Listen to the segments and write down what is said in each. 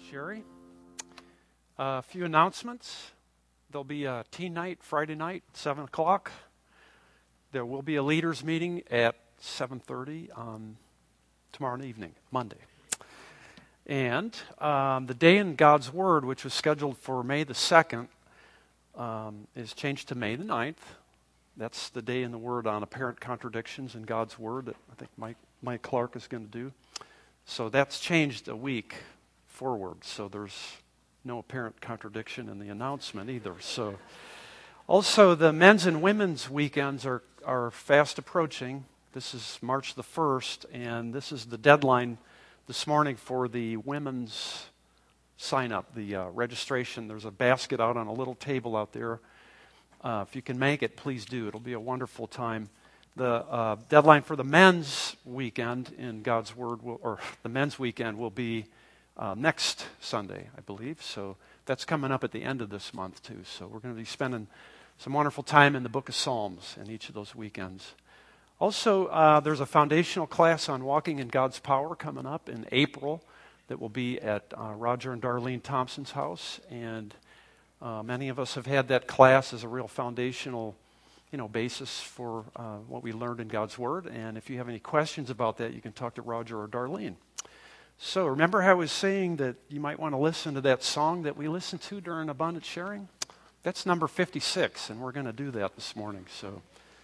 Sherry. A few announcements. There'll be a teen night Friday night, 7 o'clock. There will be a leaders meeting at 7:30 on tomorrow evening, Monday. And the Day in God's Word, which was scheduled for May the 2nd, is changed to May the 9th. That's the Day in the Word on apparent contradictions in God's Word that I think Mike Clark is going to do. So that's changed a week forward. So there's no apparent contradiction in the announcement either. So also the men's and women's weekends are fast approaching. This is March the 1st, and this is the deadline this morning for the women's sign-up, the registration. There's a basket out on a little table out there. If you can make it, please do. It'll be a wonderful time. The deadline for the men's weekend in God's Word, the men's weekend will be next Sunday, I believe. So that's coming up at the end of this month, too. So we're going to be spending some wonderful time in the book of Psalms in each of those weekends. Also, there's a foundational class on walking in God's power coming up in April that will be at Roger and Darlene Thompson's house. And many of us have had that class as a real foundational basis for what we learned in God's Word. And if you have any questions about that, you can talk to Roger or Darlene. So remember how I was saying that you might want to listen to that song that we listened to during Abundant Sharing? That's number 56, and we're going to do that this morning. So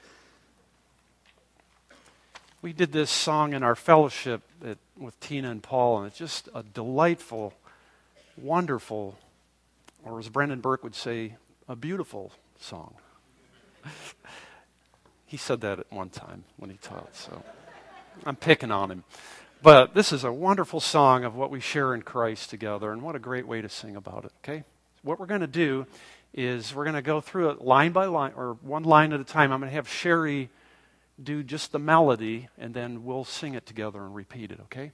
we did this song in our fellowship with Tina and Paul, and it's just a delightful, wonderful, or as Brendan Burke would say, a beautiful song. He said that at one time when he taught, so I'm picking on him. But this is a wonderful song of what we share in Christ together, and what a great way to sing about it, okay? What we're going to do is we're going to go through it line by line, or one line at a time. I'm going to have Sherry do just the melody, and then we'll sing it together and repeat it, okay?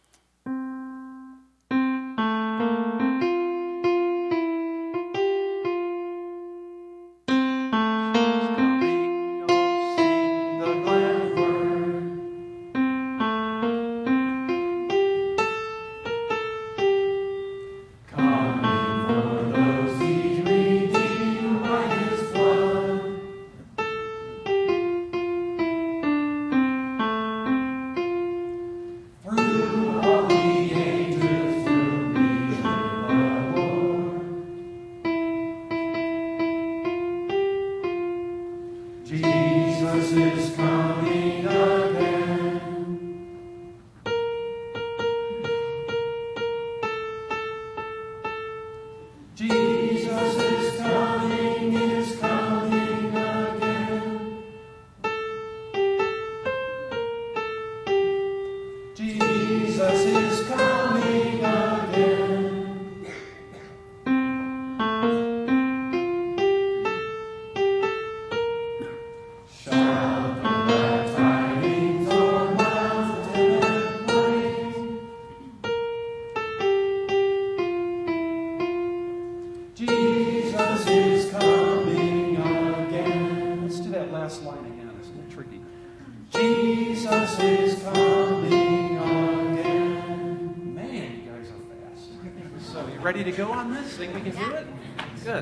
Ready to go on this? Think we can do it? Good.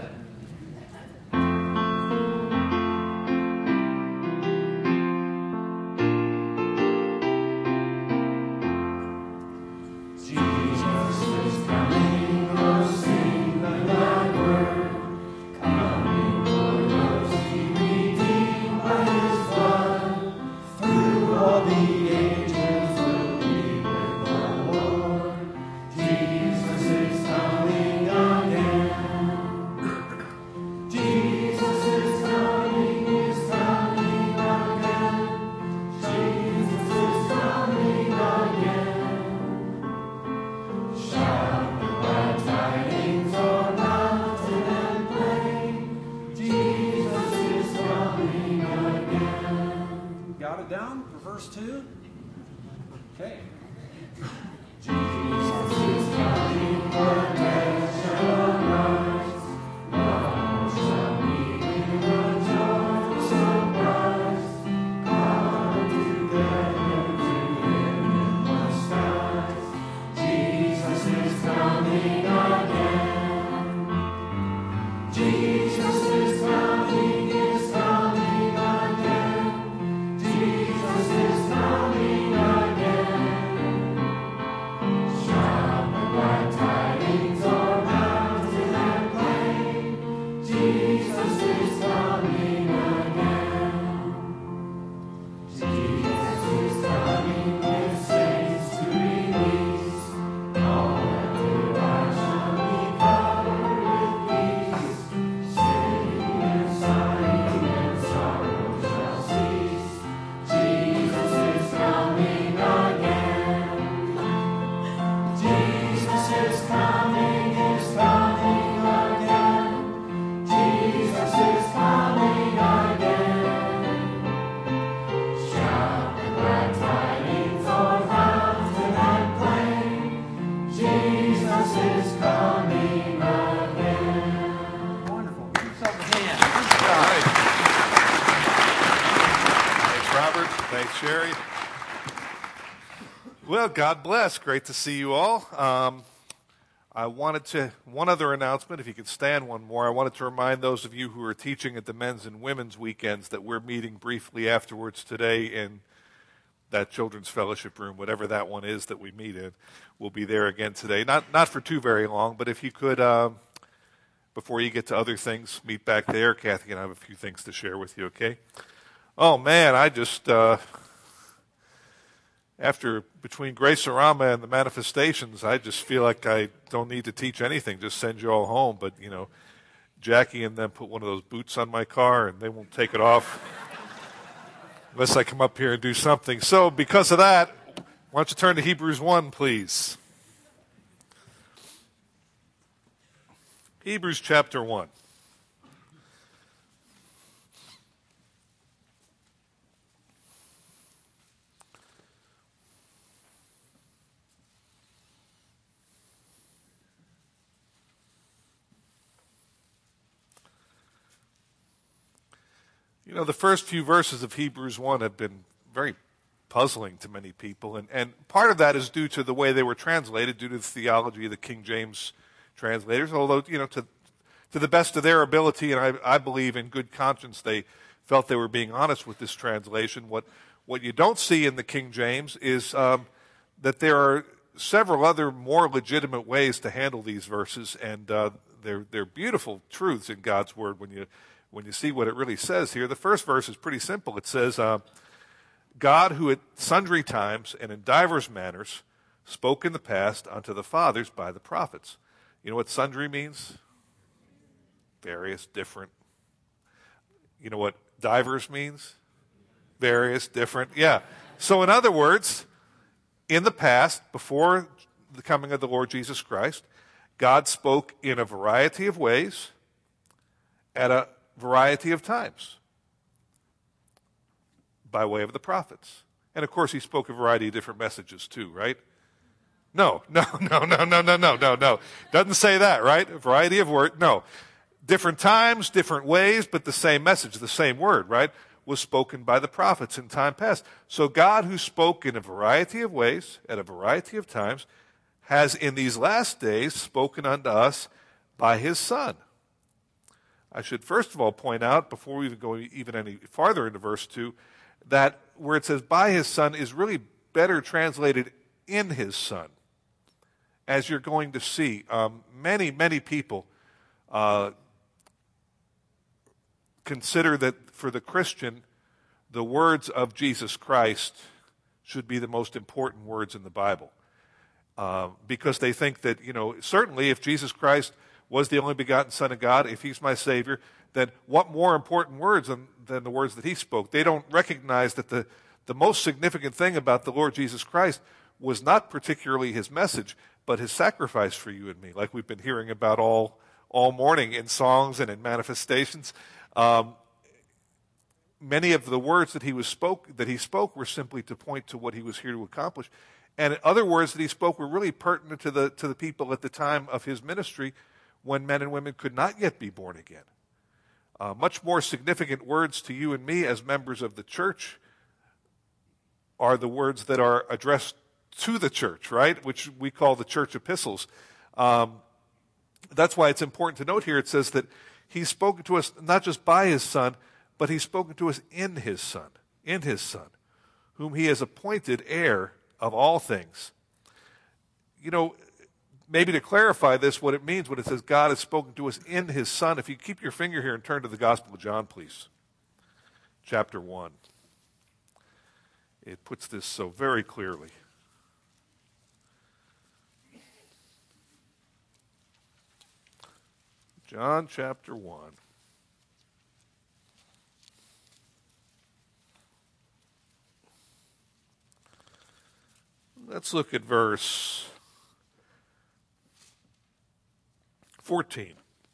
Thanks, Sherry. Well, God bless. Great to see you all. One other announcement, if you could stand one more. I wanted to remind those of you who are teaching at the men's and women's weekends that we're meeting briefly afterwards today in that children's fellowship room, whatever that one is that we meet in. We'll be there again today. Not for too very long, but if you could, before you get to other things, meet back there. Kathy and I have a few things to share with you, okay? Oh, man, I just, between Grace Arama and the manifestations, I just feel like I don't need to teach anything, just send you all home. But, Jackie and them put one of those boots on my car, and they won't take it off unless I come up here and do something. So because of that, why don't you turn to Hebrews 1, please? Hebrews chapter 1. The first few verses of Hebrews 1 have been very puzzling to many people, and part of that is due to the way they were translated, due to the theology of the King James translators, although, to the best of their ability, and I believe in good conscience, they felt they were being honest with this translation. What you don't see in the King James is that there are several other more legitimate ways to handle these verses, and they're beautiful truths in God's Word when you see what it really says here. The first verse is pretty simple. It says, God, who at sundry times and in divers manners spoke in the past unto the fathers by the prophets. You know what sundry means? Various, different. You know what divers means? Various, different. Yeah. So in other words, in the past, before the coming of the Lord Jesus Christ, God spoke in a variety of ways at a variety of times by way of the prophets. And of course, he spoke a variety of different messages too, right? No. Doesn't say that, right? A variety of words. No. Different times, different ways, but the same message, the same word, right? Was spoken by the prophets in time past. So God, who spoke in a variety of ways at a variety of times, has in these last days spoken unto us by his Son. I should first of all point out, before we even go any farther into verse 2, that where it says by his Son is really better translated in his Son. As you're going to see, many people consider that for the Christian, the words of Jesus Christ should be the most important words in the Bible. Because they think that, certainly if Jesus Christ was the only begotten Son of God, if he's my Savior, then what more important words than the words that he spoke? They don't recognize that the most significant thing about the Lord Jesus Christ was not particularly his message, but his sacrifice for you and me, like we've been hearing about all morning in songs and in manifestations. Many of the words that he spoke were simply to point to what he was here to accomplish. And other words that he spoke were really pertinent to the people at the time of his ministry, when men and women could not yet be born again. Much more significant words to you and me as members of the church are the words that are addressed to the church, right? Which we call the church epistles. That's why it's important to note here, it says that he's spoken to us not just by his Son, but he's spoken to us in his Son, whom he has appointed heir of all things. Maybe to clarify this, what it means when it says God has spoken to us in his Son, if you keep your finger here and turn to the Gospel of John, please. Chapter 1. It puts this so very clearly. John chapter 1. Let's look at verse 14.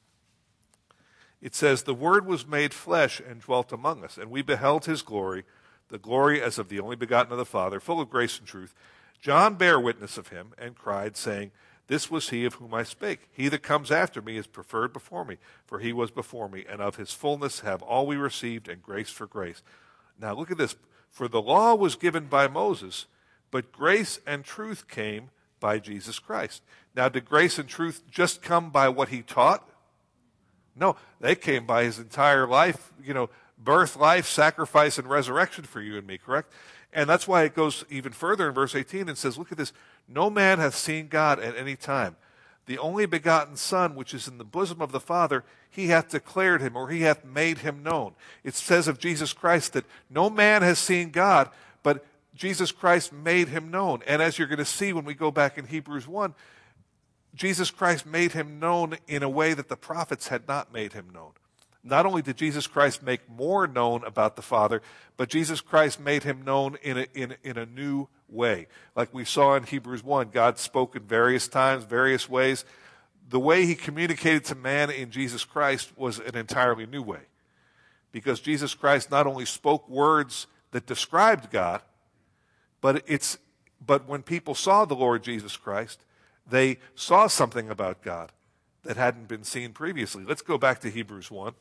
It says, "The Word was made flesh and dwelt among us, and we beheld his glory, the glory as of the only begotten of the Father, full of grace and truth. John bare witness of him, and cried, saying, This was he of whom I spake. He that comes after me is preferred before me, for he was before me, and of his fullness have all we received, and grace for grace." Now look at this. "For the law was given by Moses, but grace and truth came by Jesus Christ." Now, did grace and truth just come by what he taught? No, they came by his entire life, birth, life, sacrifice, and resurrection for you and me, correct? And that's why it goes even further in verse 18 and says, look at this, "No man hath seen God at any time. The only begotten Son, which is in the bosom of the Father, he hath declared him," or he hath made him known. It says of Jesus Christ that no man has seen God, but Jesus Christ made him known. And as you're going to see when we go back in Hebrews 1, Jesus Christ made him known in a way that the prophets had not made him known. Not only did Jesus Christ make more known about the Father, but Jesus Christ made him known in a new way. Like we saw in Hebrews 1, God spoke in various times, various ways. The way he communicated to man in Jesus Christ was an entirely new way. Because Jesus Christ not only spoke words that described God, but when people saw the Lord Jesus Christ, they saw something about God that hadn't been seen previously. Let's go back to Hebrews 1.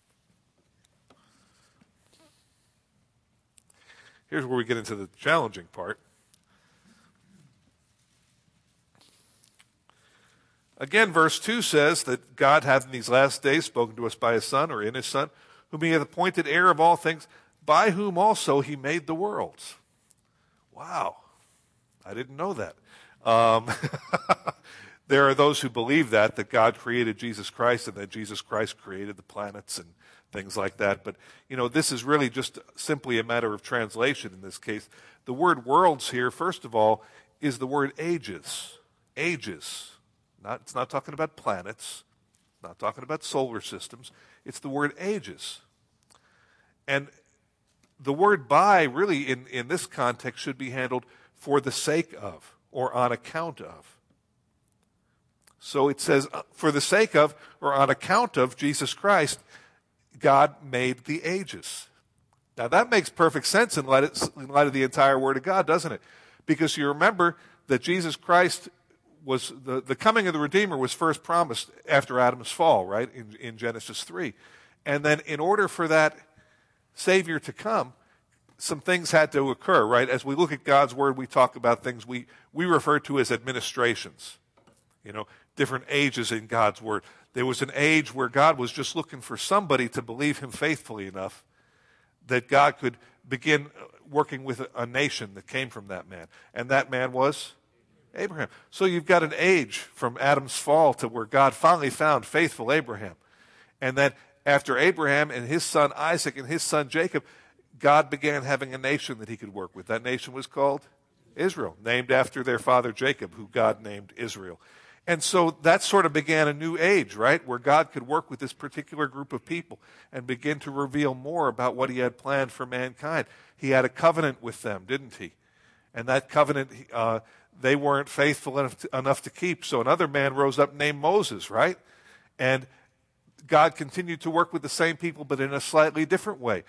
Here's where we get into the challenging part. Again, verse 2 says that God hath in these last days spoken to us by his Son, or in his Son, whom he hath appointed heir of all things, by whom also he made the worlds. Wow, I didn't know that. There are those who believe that God created Jesus Christ and that Jesus Christ created the planets and things like that. But, this is really just simply a matter of translation in this case. The word worlds here, first of all, is the word ages. Ages. It's not talking about planets. It's not talking about solar systems. It's the word ages. And the word by really in this context should be handled for the sake of or on account of. So it says, for the sake of or on account of Jesus Christ, God made the ages. Now that makes perfect sense in light of the entire Word of God, doesn't it? Because you remember that Jesus Christ was, the coming of the Redeemer was first promised after Adam's fall, right, in Genesis 3. And then in order for that Savior to come, some things had to occur, right? As we look at God's Word, we talk about things we refer to as administrations. Different ages in God's Word. There was an age where God was just looking for somebody to believe him faithfully enough that God could begin working with a nation that came from that man. And that man was Abraham. So you've got an age from Adam's fall to where God finally found faithful Abraham. And then after Abraham and his son Isaac and his son Jacob, God began having a nation that he could work with. That nation was called Israel, named after their father Jacob, who God named Israel. And so that sort of began a new age, right, where God could work with this particular group of people and begin to reveal more about what he had planned for mankind. He had a covenant with them, didn't he? And that covenant, they weren't faithful enough to keep. So another man rose up named Moses, right? And God continued to work with the same people, but in a slightly different way.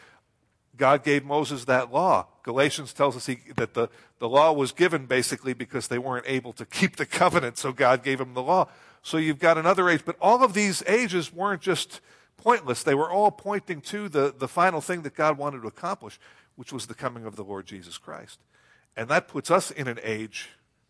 God gave Moses that law. Galatians tells us that the law was given basically because they weren't able to keep the covenant, so God gave them the law. So you've got another age. But all of these ages weren't just pointless. They were all pointing to the final thing that God wanted to accomplish, which was the coming of the Lord Jesus Christ. And that puts us in an age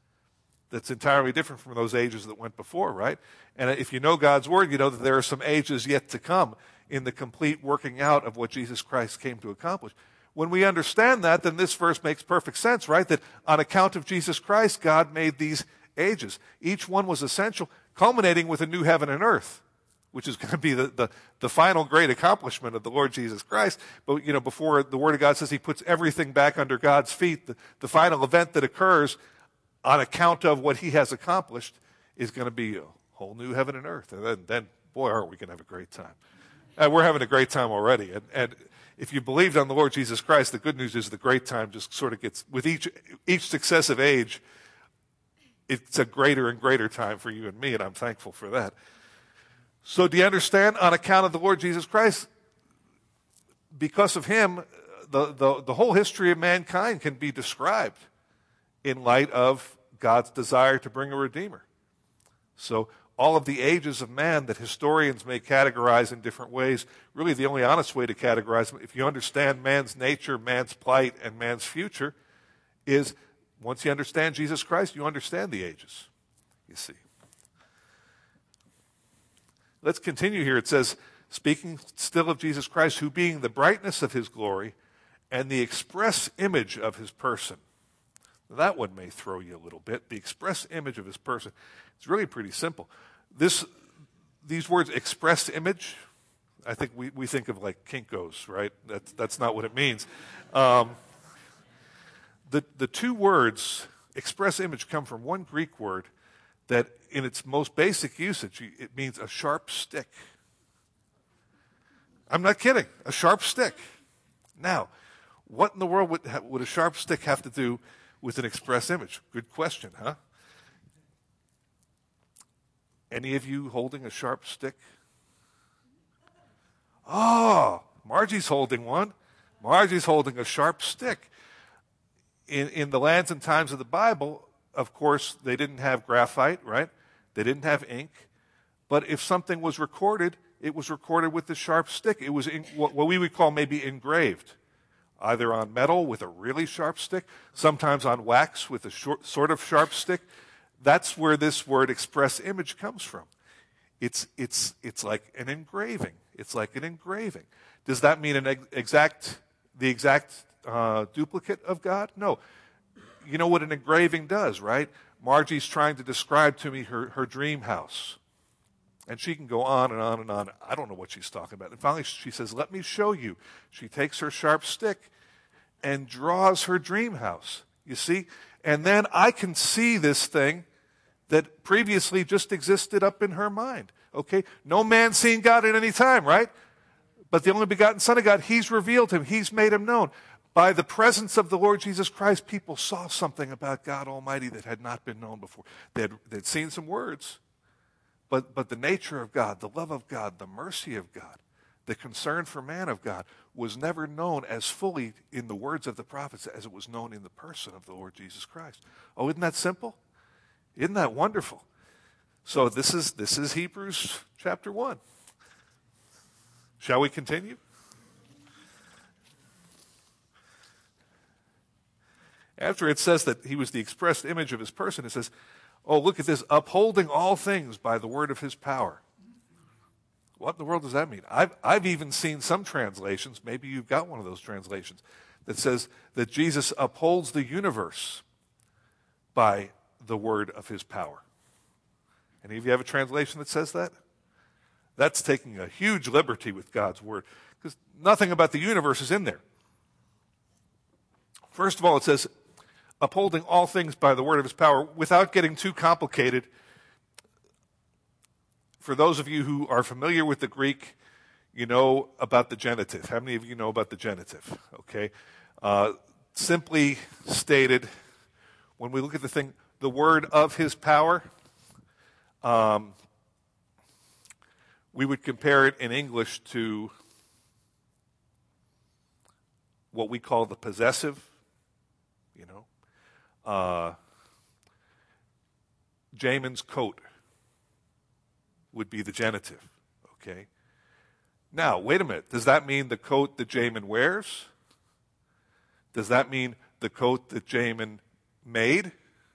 that's entirely different from those ages that went before, right? And if you know God's Word, you know that there are some ages yet to come in the complete working out of what Jesus Christ came to accomplish. When we understand that, then this verse makes perfect sense, right? That on account of Jesus Christ, God made these ages. Each one was essential, culminating with a new heaven and earth, which is going to be the final great accomplishment of the Lord Jesus Christ. But, before the Word of God says he puts everything back under God's feet, the final event that occurs on account of what he has accomplished is going to be a whole new heaven and earth. And then boy, aren't we going to have a great time. We're having a great time already. And if you believed on the Lord Jesus Christ, the good news is the great time just sort of gets, with each successive age, it's a greater and greater time for you and me, and I'm thankful for that. So do you understand? On account of the Lord Jesus Christ, because of him, the whole history of mankind can be described in light of God's desire to bring a Redeemer. So all of the ages of man that historians may categorize in different ways, really the only honest way to categorize them, if you understand man's nature, man's plight, and man's future, is once you understand Jesus Christ, you understand the ages, you see. Let's continue here. It says, speaking still of Jesus Christ, who being the brightness of his glory and the express image of his person. Now, that one may throw you a little bit. The express image of his person. It's really pretty simple. These words, express image, I think we think of like Kinko's, right? That's not what it means. The two words, express image, come from one Greek word that in its most basic usage, it means a sharp stick. I'm not kidding, a sharp stick. Now, what in the world would a sharp stick have to do with an express image? Good question, huh? Any of you holding a sharp stick? Oh, Margie's holding one. Margie's holding a sharp stick. In the lands and times of the Bible, of course, they didn't have graphite, right? They didn't have ink. But if something was recorded, it was recorded with the sharp stick. It was what we would call maybe engraved, either on metal with a really sharp stick, sometimes on wax with a sort of sharp stick. That's where this word express image comes from. It's like an engraving. It's like an engraving. Does that mean the exact duplicate of God? No. You know what an engraving does, right? Margie's trying to describe to me her dream house. And she can go on and on and on. I don't know what she's talking about. And finally she says, let me show you. She takes her sharp stick and draws her dream house. You see? And then I can see this thing that previously just existed up in her mind. Okay? No man seen God at any time, right? But the only begotten Son of God, he's revealed him. He's made him known. By the presence of the Lord Jesus Christ, people saw something about God Almighty that had not been known before. They'd seen some words, but the nature of God, the love of God, the mercy of God, the concern for man of God was never known as fully in the words of the prophets as it was known in the person of the Lord Jesus Christ. Oh, isn't that simple? Isn't that wonderful? So this is Hebrews chapter 1. Shall we continue? After it says that he was the expressed image of his person, it says, oh, look at this, upholding all things by the word of his power. What in the world does that mean? I've even seen some translations, maybe you've got one of those translations, that says that Jesus upholds the universe by the word of his power. Any of you have a translation that says that? That's taking a huge liberty with God's word, because nothing about the universe is in there. First of all, it says, upholding all things by the word of his power, without getting too complicated. For those of you who are familiar with the Greek, you know about the genitive. How many of you know about the genitive? Okay. Simply stated, when we look at the thing, the word of his power, we would compare it in English to what we call the possessive, you know. Jamin's coat would be the genitive, okay? Now, wait a minute. Does that mean the coat that Jamin wears? Does that mean the coat that Jamin made?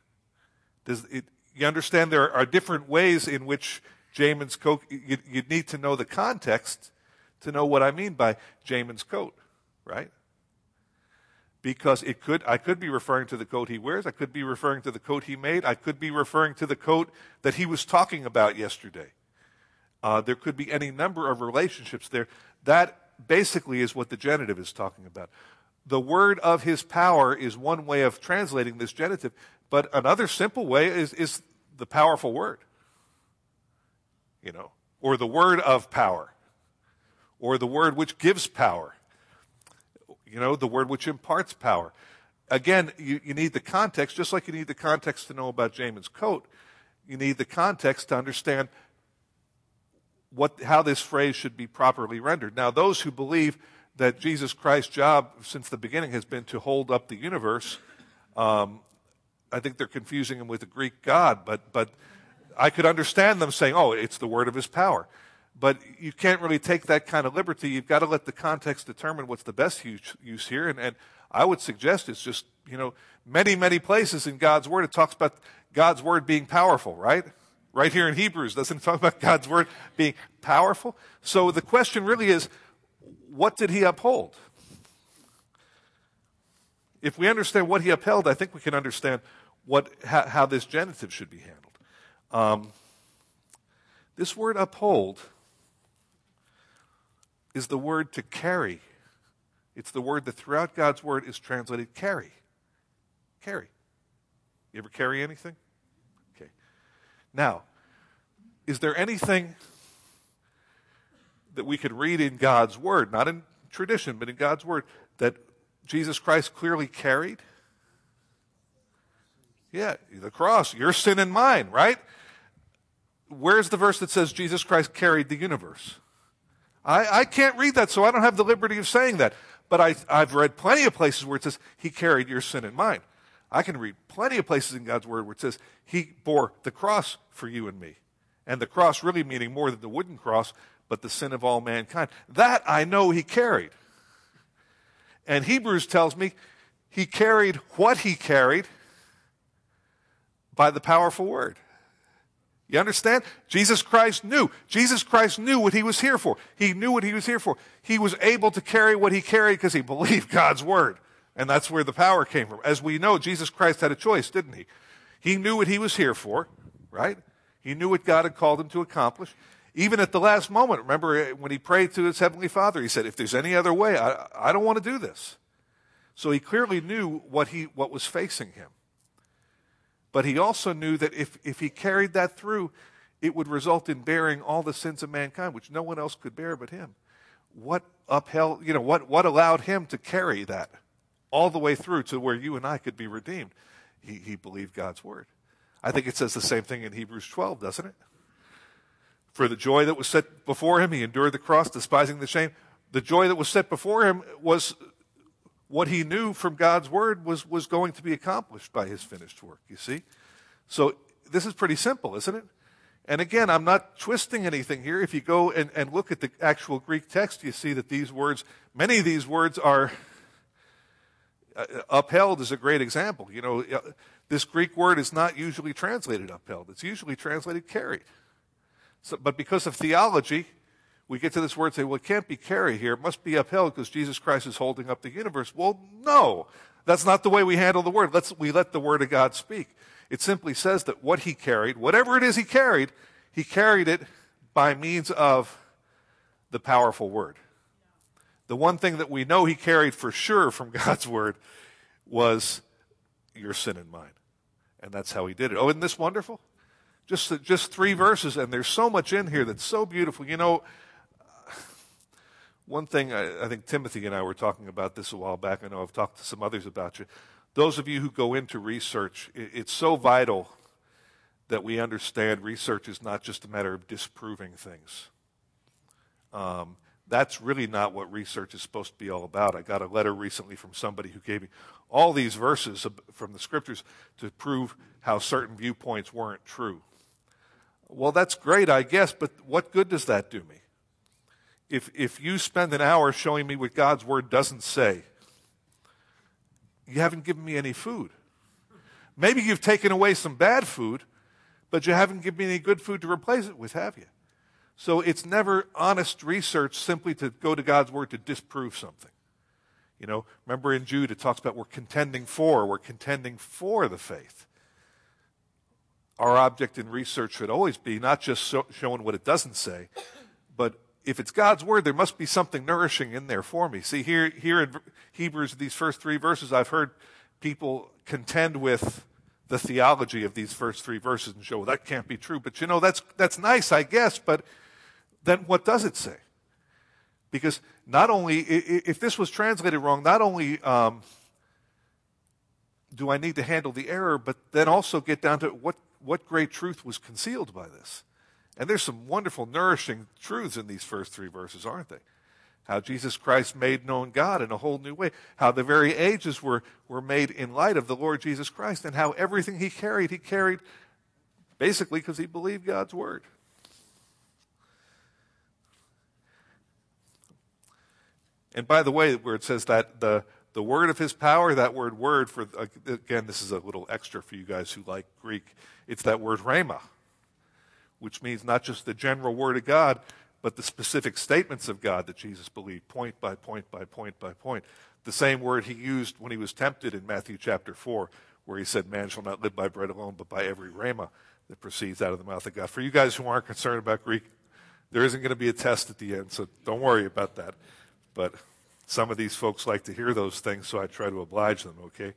You understand there are different ways in which Jamin's coat, you need to know the context to know what I mean by Jamin's coat, right? Because I could be referring to the coat he wears, I could be referring to the coat he made, I could be referring to the coat that he was talking about yesterday. There could be any number of relationships there. That basically is what the genitive is talking about. The word of his power is one way of translating this genitive, but another simple way is the powerful word, you know, or the word of power, or the word which gives power, you know, the word which imparts power. Again, you need the context, just like you need the context to know about Jamin's coat. You need the context to understand how this phrase should be properly rendered. Now, those who believe that Jesus Christ's job since the beginning has been to hold up the universe, I think they're confusing him with the Greek God, but I could understand them saying, oh, it's the word of his power. But you can't really take that kind of liberty. You've got to let the context determine what's the best use here. And I would suggest it's just, many, many places in God's word, it talks about God's word being powerful, right? Right here in Hebrews, doesn't it talk about God's word being powerful? So the question really is, what did he uphold? If we understand what he upheld, I think we can understand how this genitive should be handled. This word uphold is the word to carry. It's the word that throughout God's word is translated carry. Carry. You ever carry anything? Okay. Now, is there anything that we could read in God's word, not in tradition, but in God's word, that Jesus Christ clearly carried? Yeah, the cross, your sin and mine, right? Where's the verse that says Jesus Christ carried the universe? I can't read that, so I don't have the liberty of saying that. But I've read plenty of places where it says he carried your sin and mine. I can read plenty of places in God's word where it says he bore the cross for you and me. And the cross really meaning more than the wooden cross, but the sin of all mankind. That I know he carried. And Hebrews tells me he carried what he carried by the powerful word. You understand? Jesus Christ knew. Jesus Christ knew what he was here for. He knew what he was here for. He was able to carry what he carried because he believed God's word. And that's where the power came from. As we know, Jesus Christ had a choice, didn't he? He knew what he was here for, right? He knew what God had called him to accomplish. Even at the last moment, remember when he prayed to his heavenly Father, he said, if there's any other way, I don't want to do this. So he clearly knew what was facing him. But he also knew that if he carried that through, it would result in bearing all the sins of mankind, which no one else could bear but him. What upheld, what allowed him to carry that all the way through to where you and I could be redeemed? He believed God's word. I think it says the same thing in Hebrews 12, doesn't it? For the joy that was set before him, he endured the cross, despising the shame. The joy that was set before him was what he knew from God's word was going to be accomplished by his finished work, you see? So this is pretty simple, isn't it? And again, I'm not twisting anything here. If you go and look at the actual Greek text, you see that many of these words are upheld is a great example. This Greek word is not usually translated upheld. It's usually translated carried. But because of theology, we get to this word and say, well, it can't be carried here. It must be upheld because Jesus Christ is holding up the universe. Well, no. That's not the way we handle the word. We let the word of God speak. It simply says that what he carried, whatever it is he carried it by means of the powerful word. The one thing that we know he carried for sure from God's word was your sin and mine. And that's how he did it. Oh, isn't this wonderful? Just 3 verses, and there's so much in here that's so beautiful. One thing, I think Timothy and I were talking about this a while back. I know I've talked to some others about you. Those of you who go into research, it's so vital that we understand research is not just a matter of disproving things. That's really not what research is supposed to be all about. I got a letter recently from somebody who gave me all these verses from the scriptures to prove how certain viewpoints weren't true. Well, that's great, I guess, but what good does that do me? If you spend an hour showing me what God's word doesn't say, you haven't given me any food. Maybe you've taken away some bad food, but you haven't given me any good food to replace it with, have you? So it's never honest research simply to go to God's word to disprove something. Remember in Jude it talks about we're contending for the faith. Our object in research should always be not just showing what it doesn't say, but if it's God's word, there must be something nourishing in there for me. See, here in Hebrews, these first 3 verses, I've heard people contend with the theology of these first 3 verses and show, well, that can't be true. But that's nice, I guess, but then what does it say? Because not only, if this was translated wrong, not only do I need to handle the error, but then also get down to what great truth was concealed by this. And there's some wonderful, nourishing truths in these first 3 verses, aren't they? How Jesus Christ made known God in a whole new way. How the very ages were made in light of the Lord Jesus Christ. And how everything he carried basically because he believed God's word. And by the way, where it says that the word of his power, that word for, again, this is a little extra for you guys who like Greek. It's that word rhema, which means not just the general word of God, but the specific statements of God that Jesus believed, point by point by point by point. The same word he used when he was tempted in Matthew chapter 4, where he said, man shall not live by bread alone, but by every rhema that proceeds out of the mouth of God. For you guys who aren't concerned about Greek, there isn't going to be a test at the end, so don't worry about that. But some of these folks like to hear those things, so I try to oblige them, okay?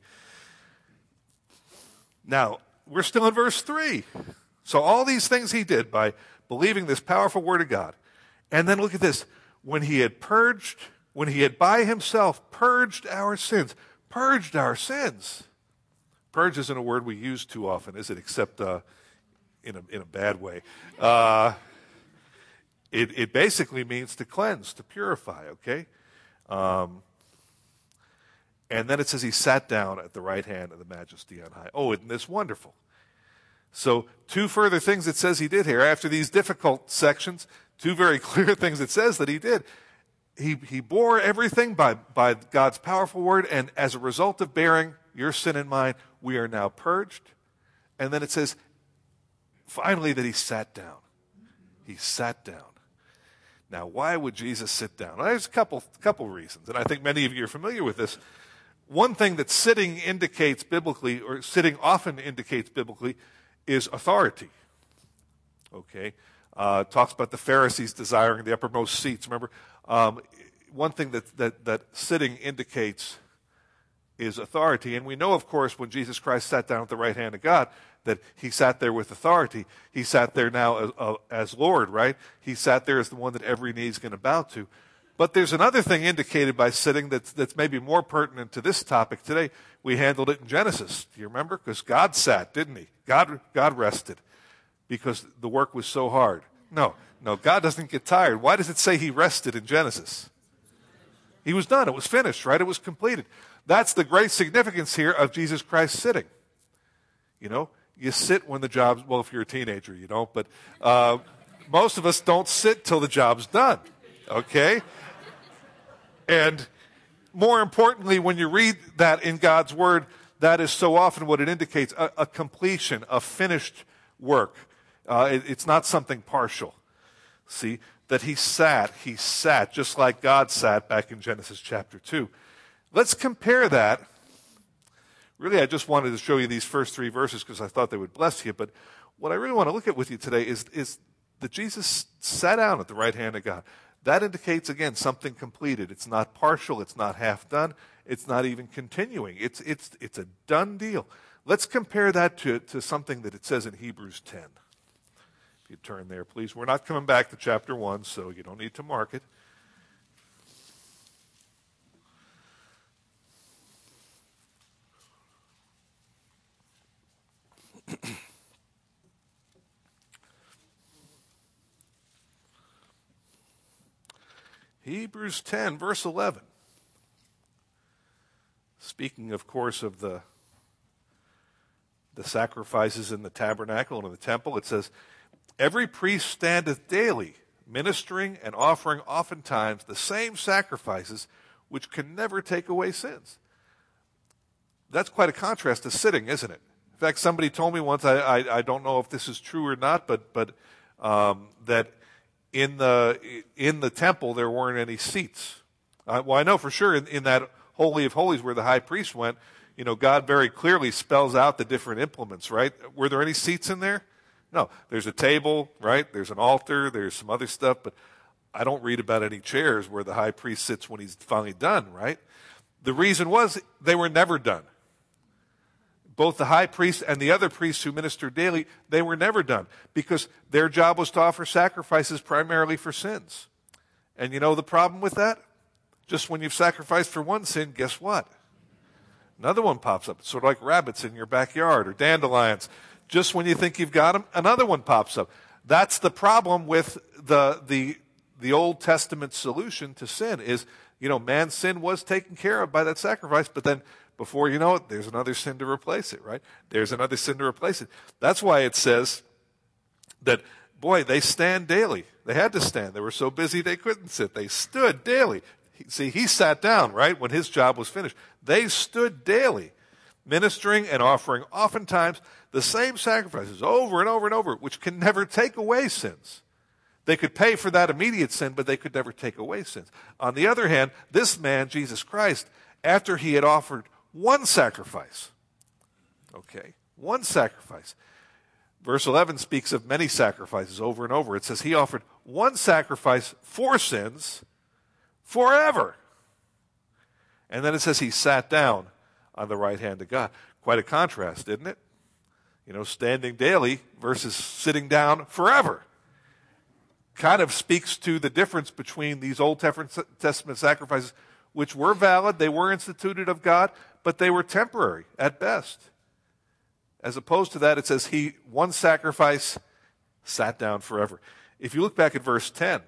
Now, we're still in verse 3. So all these things he did by believing this powerful word of God. And then look at this. When he had by himself purged our sins. Purged our sins. Purge isn't a word we use too often, is it? Except in a bad way. It basically means to cleanse, to purify, okay? And then it says he sat down at the right hand of the Majesty on high. Oh, isn't this wonderful? So 2 further things it says he did here. After these difficult sections, 2 very clear things it says that he did. He bore everything by God's powerful word, and as a result of bearing your sin and mine, we are now purged. And then it says, finally, that he sat down. He sat down. Now, why would Jesus sit down? Well, there's a couple reasons, and I think many of you are familiar with this. One thing that sitting indicates biblically, or sitting often indicates biblically, is authority. Okay? Talks about the Pharisees desiring the uppermost seats. Remember, one thing that sitting indicates is authority. And we know, of course, when Jesus Christ sat down at the right hand of God, that he sat there with authority. He sat there now as Lord, right? He sat there as the one that every knee is going to bow to. But there's another thing indicated by sitting that's maybe more pertinent to this topic today. We handled it in Genesis. Do you remember? Because God sat, didn't he? God rested because the work was so hard. No, God doesn't get tired. Why does it say he rested in Genesis? He was done. It was finished, right? It was completed. That's the great significance here of Jesus Christ sitting. You know, you sit when the job's, well, if you're a teenager, you don't, but most of us don't sit till the job's done, okay? And more importantly, when you read that in God's Word, that is so often what it indicates, a completion, a finished work. It's not something partial. See, that he sat just like God sat back in Genesis chapter 2. Let's compare that. Really, I just wanted to show you these first 3 verses because I thought they would bless you. But what I really want to look at with you today is that Jesus sat down at the right hand of God. That indicates, again, something completed. It's not partial. It's not half done. It's not even continuing. It's a done deal. Let's compare that to something that it says in Hebrews 10. If you turn there, please. We're not coming back to chapter 1, so you don't need to mark it. Hebrews 10, verse 11. Speaking, of course, of the sacrifices in the tabernacle and in the temple, it says, every priest standeth daily, ministering and offering oftentimes the same sacrifices which can never take away sins. That's quite a contrast to sitting, isn't it? In fact, somebody told me once, I don't know if this is true or not, but that in the temple there weren't any seats. Well, I know for sure in that Holy of Holies where the high priest went, you know, God very clearly spells out the different implements, right? Were there any seats in there? No. There's a table, right? There's an altar. There's some other stuff, but I don't read about any chairs where the high priest sits when he's finally done, right? The reason was they were never done. Both the high priest and the other priests who ministered daily, they were never done because their job was to offer sacrifices primarily for sins. And you know the problem with that? Just when you've sacrificed for one sin, guess what? Another one pops up. It's sort of like rabbits in your backyard or dandelions. Just when you think you've got them, another one pops up. That's the problem with the Old Testament solution to sin is, man's sin was taken care of by that sacrifice, but then before you know it, there's another sin to replace it, right? There's another sin to replace it. That's why it says that, boy, they stand daily. They had to stand. They were so busy they couldn't sit. They stood daily. He sat down, right, when his job was finished. They stood daily, ministering and offering oftentimes the same sacrifices over and over and over, which can never take away sins. They could pay for that immediate sin, but they could never take away sins. On the other hand, this man, Jesus Christ, after he had offered one sacrifice, one sacrifice. Verse 11 speaks of many sacrifices over and over. It says he offered one sacrifice for sins forever. And then it says he sat down on the right hand of God. Quite a contrast, isn't it? Standing daily versus sitting down forever. Kind of speaks to the difference between these Old Testament sacrifices, which were valid, they were instituted of God, but they were temporary at best. As opposed to that, it says one sacrifice, sat down forever. If you look back at verse 10,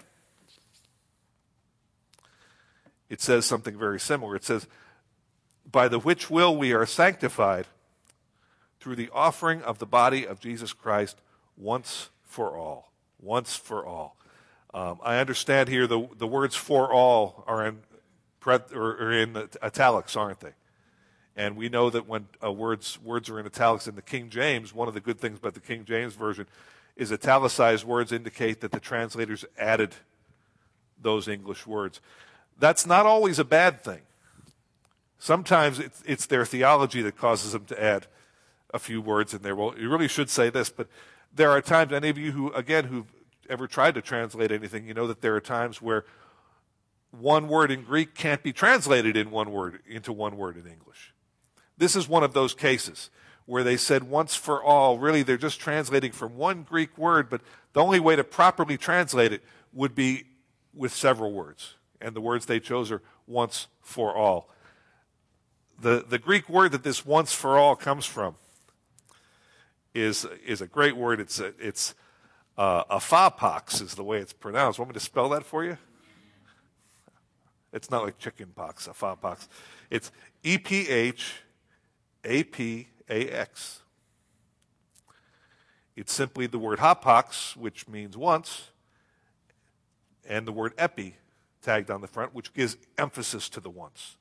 it says something very similar. It says, by the which will we are sanctified through the offering of the body of Jesus Christ once for all. Once for all. I understand here the words for all are in italics, aren't they? And we know that when words are in italics in the King James, one of the good things about the King James Version is italicized words indicate that the translators added those English words. That's not always a bad thing. Sometimes it's their theology that causes them to add a few words in there. Well, you really should say this, but there are times, any of you who've ever tried to translate anything, you know that there are times where one word in Greek can't be translated into one word in English. This is one of those cases where they said once for all. Really, they're just translating from one Greek word, but the only way to properly translate it would be with several words. And the words they chose are once for all. The Greek word that this once for all comes from is a great word. It's aphapox is the way it's pronounced. Want me to spell that for you? It's not like chicken pox, aphapox. It's E-P-H-A-P-A-X. It's simply the word hapax, which means once, and the word epi tagged on the front, which gives emphasis to the once.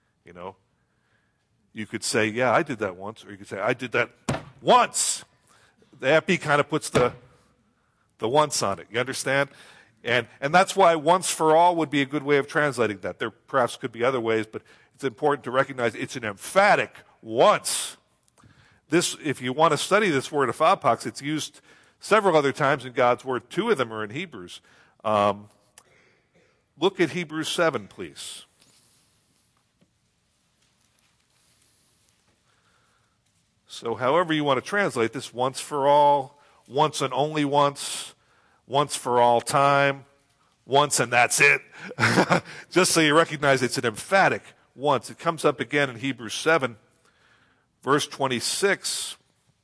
You could say, yeah, I did that once, or you could say, I did that once. The epi kind of puts the once on it. You understand? And that's why once for all would be a good way of translating that. There perhaps could be other ways, but it's important to recognize it's an emphatic once. This, if you want to study this word aphapox, it's used several other times in God's Word. 2 of them are in Hebrews. Look at Hebrews 7, please. So however you want to translate this, once for all, once and only once for all time, once and that's it. Just so you recognize it's an emphatic once. It comes up again in Hebrews 7, verse 26.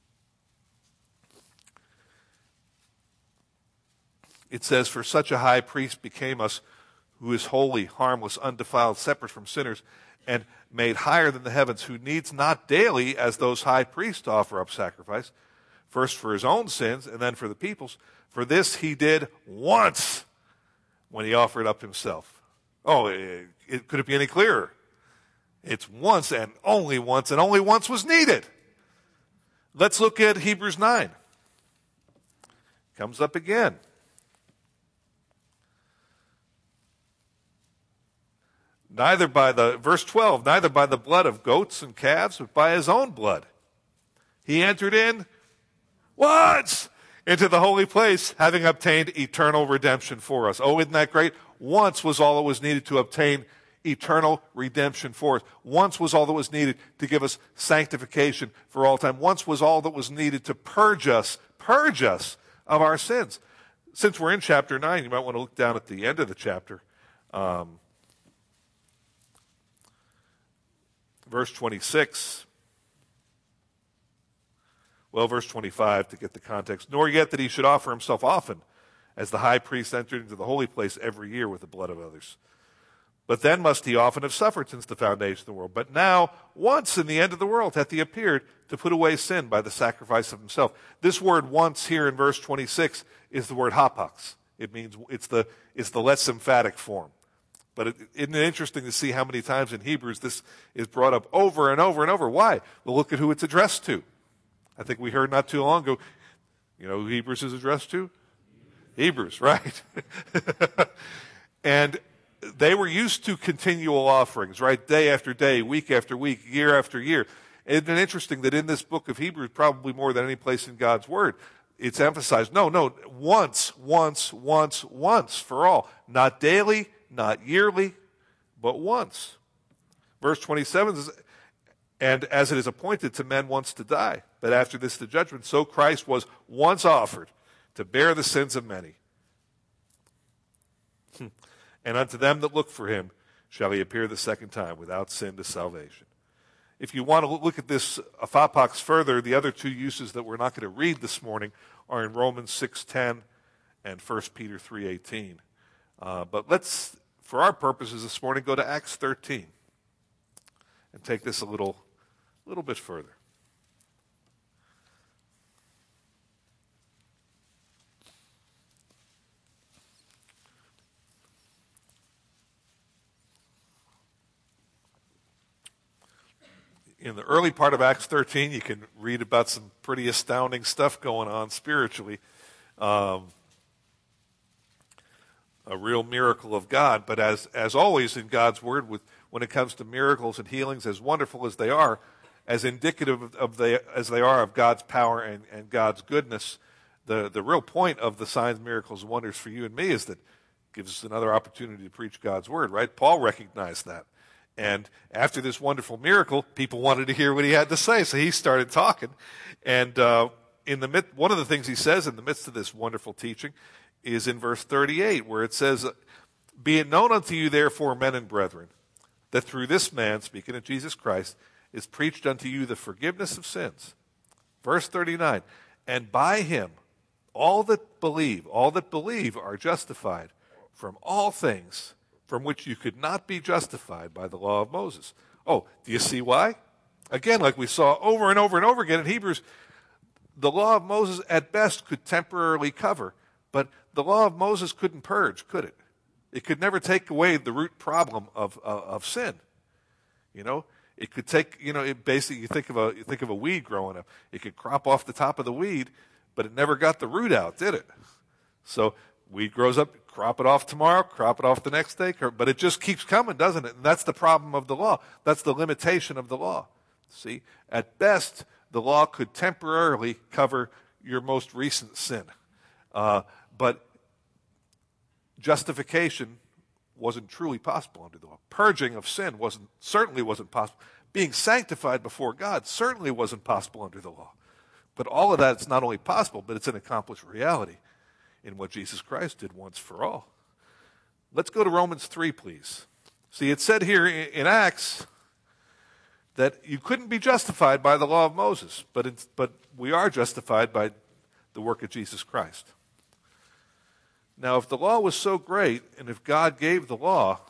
It says, for such a high priest became us, who is holy, harmless, undefiled, separate from sinners, and made higher than the heavens, who needs not daily, as those high priests, to offer up sacrifice, first for his own sins and then for the people's. For this he did once when he offered up himself. Oh, could it be any clearer? It's once and only once was needed. Let's look at Hebrews 9. Comes up again. Verse 12, neither by the blood of goats and calves, but by his own blood. He entered in once into the holy place, having obtained eternal redemption for us. Oh, isn't that great? Once was all that was needed to obtain eternal redemption for us. Once was all that was needed to give us sanctification for all time. Once was all that was needed to purge us of our sins. Since we're in chapter 9, you might want to look down at the end of the chapter. Verse 26. Well, verse 25, to get the context, nor yet that he should offer himself often, as the high priest entered into the holy place every year with the blood of others. But then must he often have suffered since the foundation of the world. But now, once in the end of the world, hath he appeared to put away sin by the sacrifice of himself. This word once here in verse 26 is the word hapax. It means it's the less emphatic form. But isn't it interesting to see how many times in Hebrews this is brought up over and over and over? Why? Well, look at who it's addressed to. I think we heard not too long ago, you know who Hebrews is addressed to? Hebrews, right? And they were used to continual offerings, right? Day after day, week after week, year after year. Isn't it interesting that in this book of Hebrews, probably more than any place in God's Word, it's emphasized, no, once for all. Not daily, not yearly, but once. Verse 27 says, and as it is appointed to men once to die, but after this the judgment, so Christ was once offered to bear the sins of many. And unto them that look for him shall he appear the second time without sin to salvation. If you want to look at this aphapax further, the other two uses that we're not going to read this morning are in Romans 6:10 and 1 Peter 3:18. But let's, for our purposes this morning, go to Acts 13 and take this a little bit further. In the early part of Acts 13, you can read about some pretty astounding stuff going on spiritually. A real miracle of God. But as always in God's Word, when it comes to miracles and healings, as wonderful as they are, as indicative as they are of God's power and God's goodness, the real point of the signs, miracles, and wonders for you and me is that it gives us another opportunity to preach God's Word, right? Paul recognized that. And after this wonderful miracle, people wanted to hear what he had to say, so he started talking. And one of the things he says in the midst of this wonderful teaching is in verse 38, where it says, "Be it known unto you, therefore, men and brethren, that through this man," speaking of Jesus Christ, "is preached unto you the forgiveness of sins." Verse 39, "And by him all that believe are justified from all things from which you could not be justified by the law of Moses." Oh, do you see why? Again, like we saw over and over and over again in Hebrews, the law of Moses at best could temporarily cover, but the law of Moses couldn't purge, could it? It could never take away the root problem of sin. You know, it could take, basically you think of a weed growing up. It could crop off the top of the weed, but it never got the root out, did it? So weed grows up, crop it off tomorrow, crop it off the next day, but it just keeps coming, doesn't it? And that's the problem of the law. That's the limitation of the law. See, at best, the law could temporarily cover your most recent sin. But justification wasn't truly possible under the law. Purging of sin certainly wasn't possible. Being sanctified before God certainly wasn't possible under the law. But all of that is not only possible, but it's an accomplished reality in what Jesus Christ did once for all. Let's go to Romans 3, please. See, it said here in Acts that you couldn't be justified by the law of Moses, but we are justified by the work of Jesus Christ. Now, if the law was so great, and if God gave the law,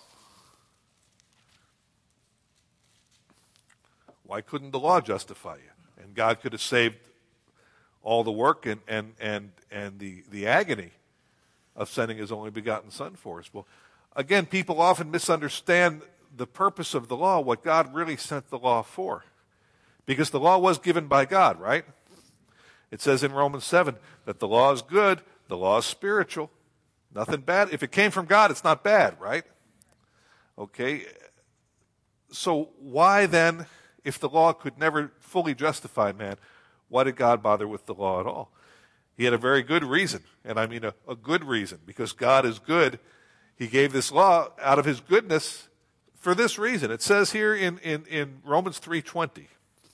why couldn't the law justify you? And God could have saved all the work and the agony of sending his only begotten Son for us. Well, again, people often misunderstand the purpose of the law, what God really sent the law for. Because the law was given by God, right? It says in Romans 7 that the law is good, the law is spiritual, nothing bad. If it came from God, it's not bad, right? Okay, so why then, if the law could never fully justify man, why did God bother with the law at all? He had a very good reason, and I mean a good reason, because God is good. He gave this law out of his goodness for this reason. It says here in Romans 3:20,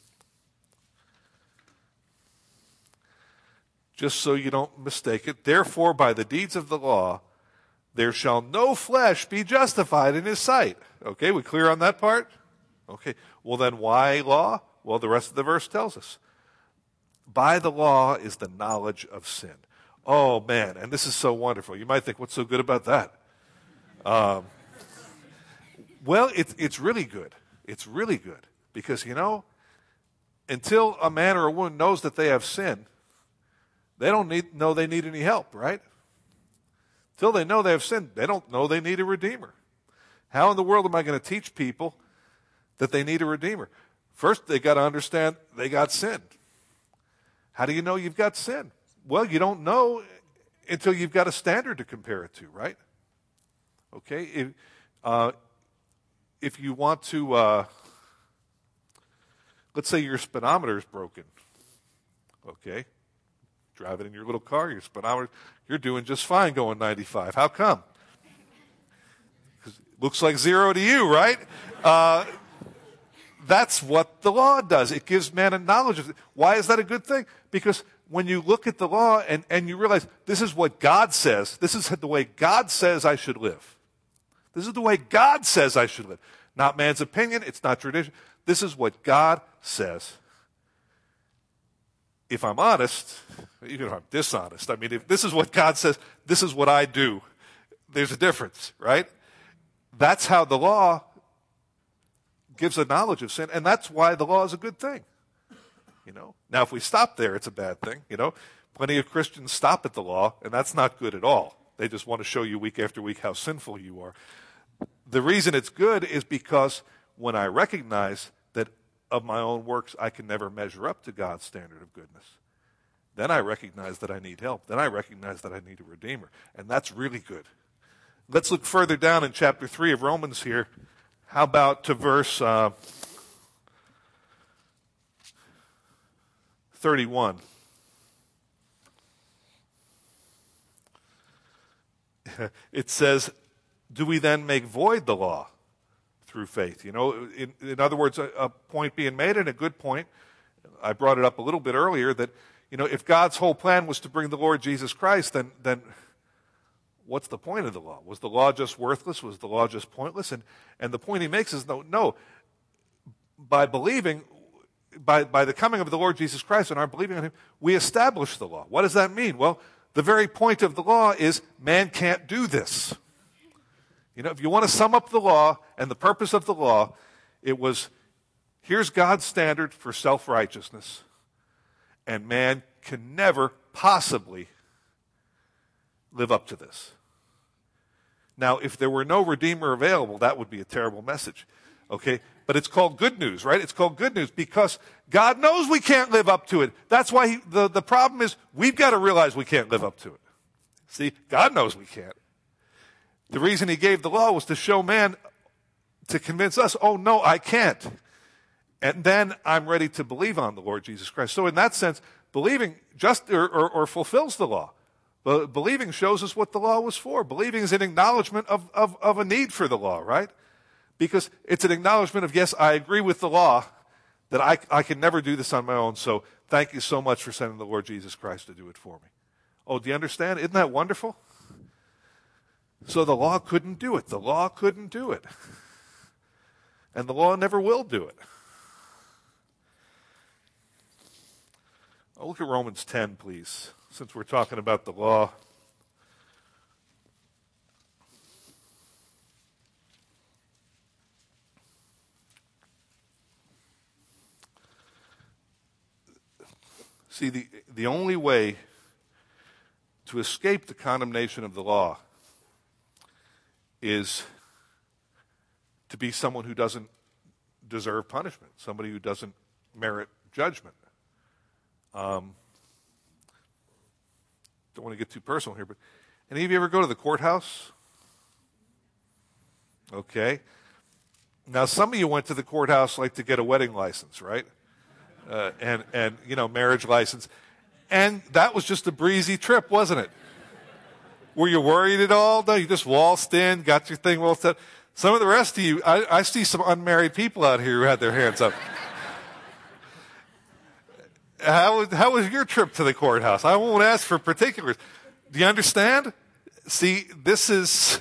just so you don't mistake it, "Therefore by the deeds of the law there shall no flesh be justified in his sight." Okay, we clear on that part? Okay, well then why law? Well, the rest of the verse tells us. by the law is the knowledge of sin. Oh, man, and this is so wonderful. You might think, what's so good about that? Well, it's really good. It's really good. Because, until a man or a woman knows that they have sin, they don't know they need any help, right? Until they know they have sin, they don't know they need a redeemer. How in the world am I going to teach people that they need a redeemer? First, they got to understand they got sin. How do you know you've got sin? Well, you don't know until you've got a standard to compare it to, right? Okay? If you want to, let's say your speedometer is broken, okay? Driving in your little car, your speedometer, you're doing just fine going 95. How come? Because it looks like 0 to you, right? That's what the law does. It gives man a knowledge of it. Why is that a good thing? Because when you look at the law and you realize this is what God says, this is the way God says I should live. This is the way God says I should live. Not man's opinion, it's not tradition. This is what God says. If I'm honest, even if I'm dishonest, if this is what God says, this is what I do. There's a difference, right? That's how the law gives a knowledge of sin, and that's why the law is a good thing. Now, if we stop there, it's a bad thing. Plenty of Christians stop at the law, and that's not good at all. They just want to show you week after week how sinful you are. The reason it's good is because when I recognize that of my own works I can never measure up to God's standard of goodness, then I recognize that I need help. Then I recognize that I need a redeemer, and that's really good. Let's look further down in chapter 3 of Romans here. How about to verse 31? It says, do we then make void the law through faith? In other words, a point being made, and a good point. I brought it up a little bit earlier that, if God's whole plan was to bring the Lord Jesus Christ, then what's the point of the law? Was the law just worthless? Was the law just pointless? And the point he makes is no. By believing, by the coming of the Lord Jesus Christ and our believing on him, we establish the law. What does that mean? Well, the very point of the law is man can't do this. If you want to sum up the law and the purpose of the law, it was, here's God's standard for self-righteousness, and man can never possibly live up to this. Now, if there were no Redeemer available, that would be a terrible message, okay? But it's called good news, right? It's called good news because God knows we can't live up to it. That's why the problem is we've got to realize we can't live up to it. See, God knows we can't. The reason he gave the law was to show man, to convince us, oh, no, I can't. And then I'm ready to believe on the Lord Jesus Christ. So in that sense, believing just or fulfills the law. But believing shows us what the law was for. Believing is an acknowledgement of a need for the law, right? Because it's an acknowledgement of, yes, I agree with the law, that I can never do this on my own, so thank you so much for sending the Lord Jesus Christ to do it for me. Oh, do you understand? Isn't that wonderful? So the law couldn't do it. The law couldn't do it. And the law never will do it. Oh, look at Romans 10, please, since we're talking about the law. See, the only way to escape the condemnation of the law is to be someone who doesn't deserve punishment, somebody who doesn't merit judgment. Don't want to get too personal here, but any of you ever go to the courthouse? Okay. Now, some of you went to the courthouse like to get a wedding license, right? And marriage license. And that was just a breezy trip, wasn't it? Were you worried at all? No, you just waltzed in, got your thing well set. Some of the rest of you, I see some unmarried people out here who had their hands up. How was your trip to the courthouse? I won't ask for particulars. Do you understand? See, this is...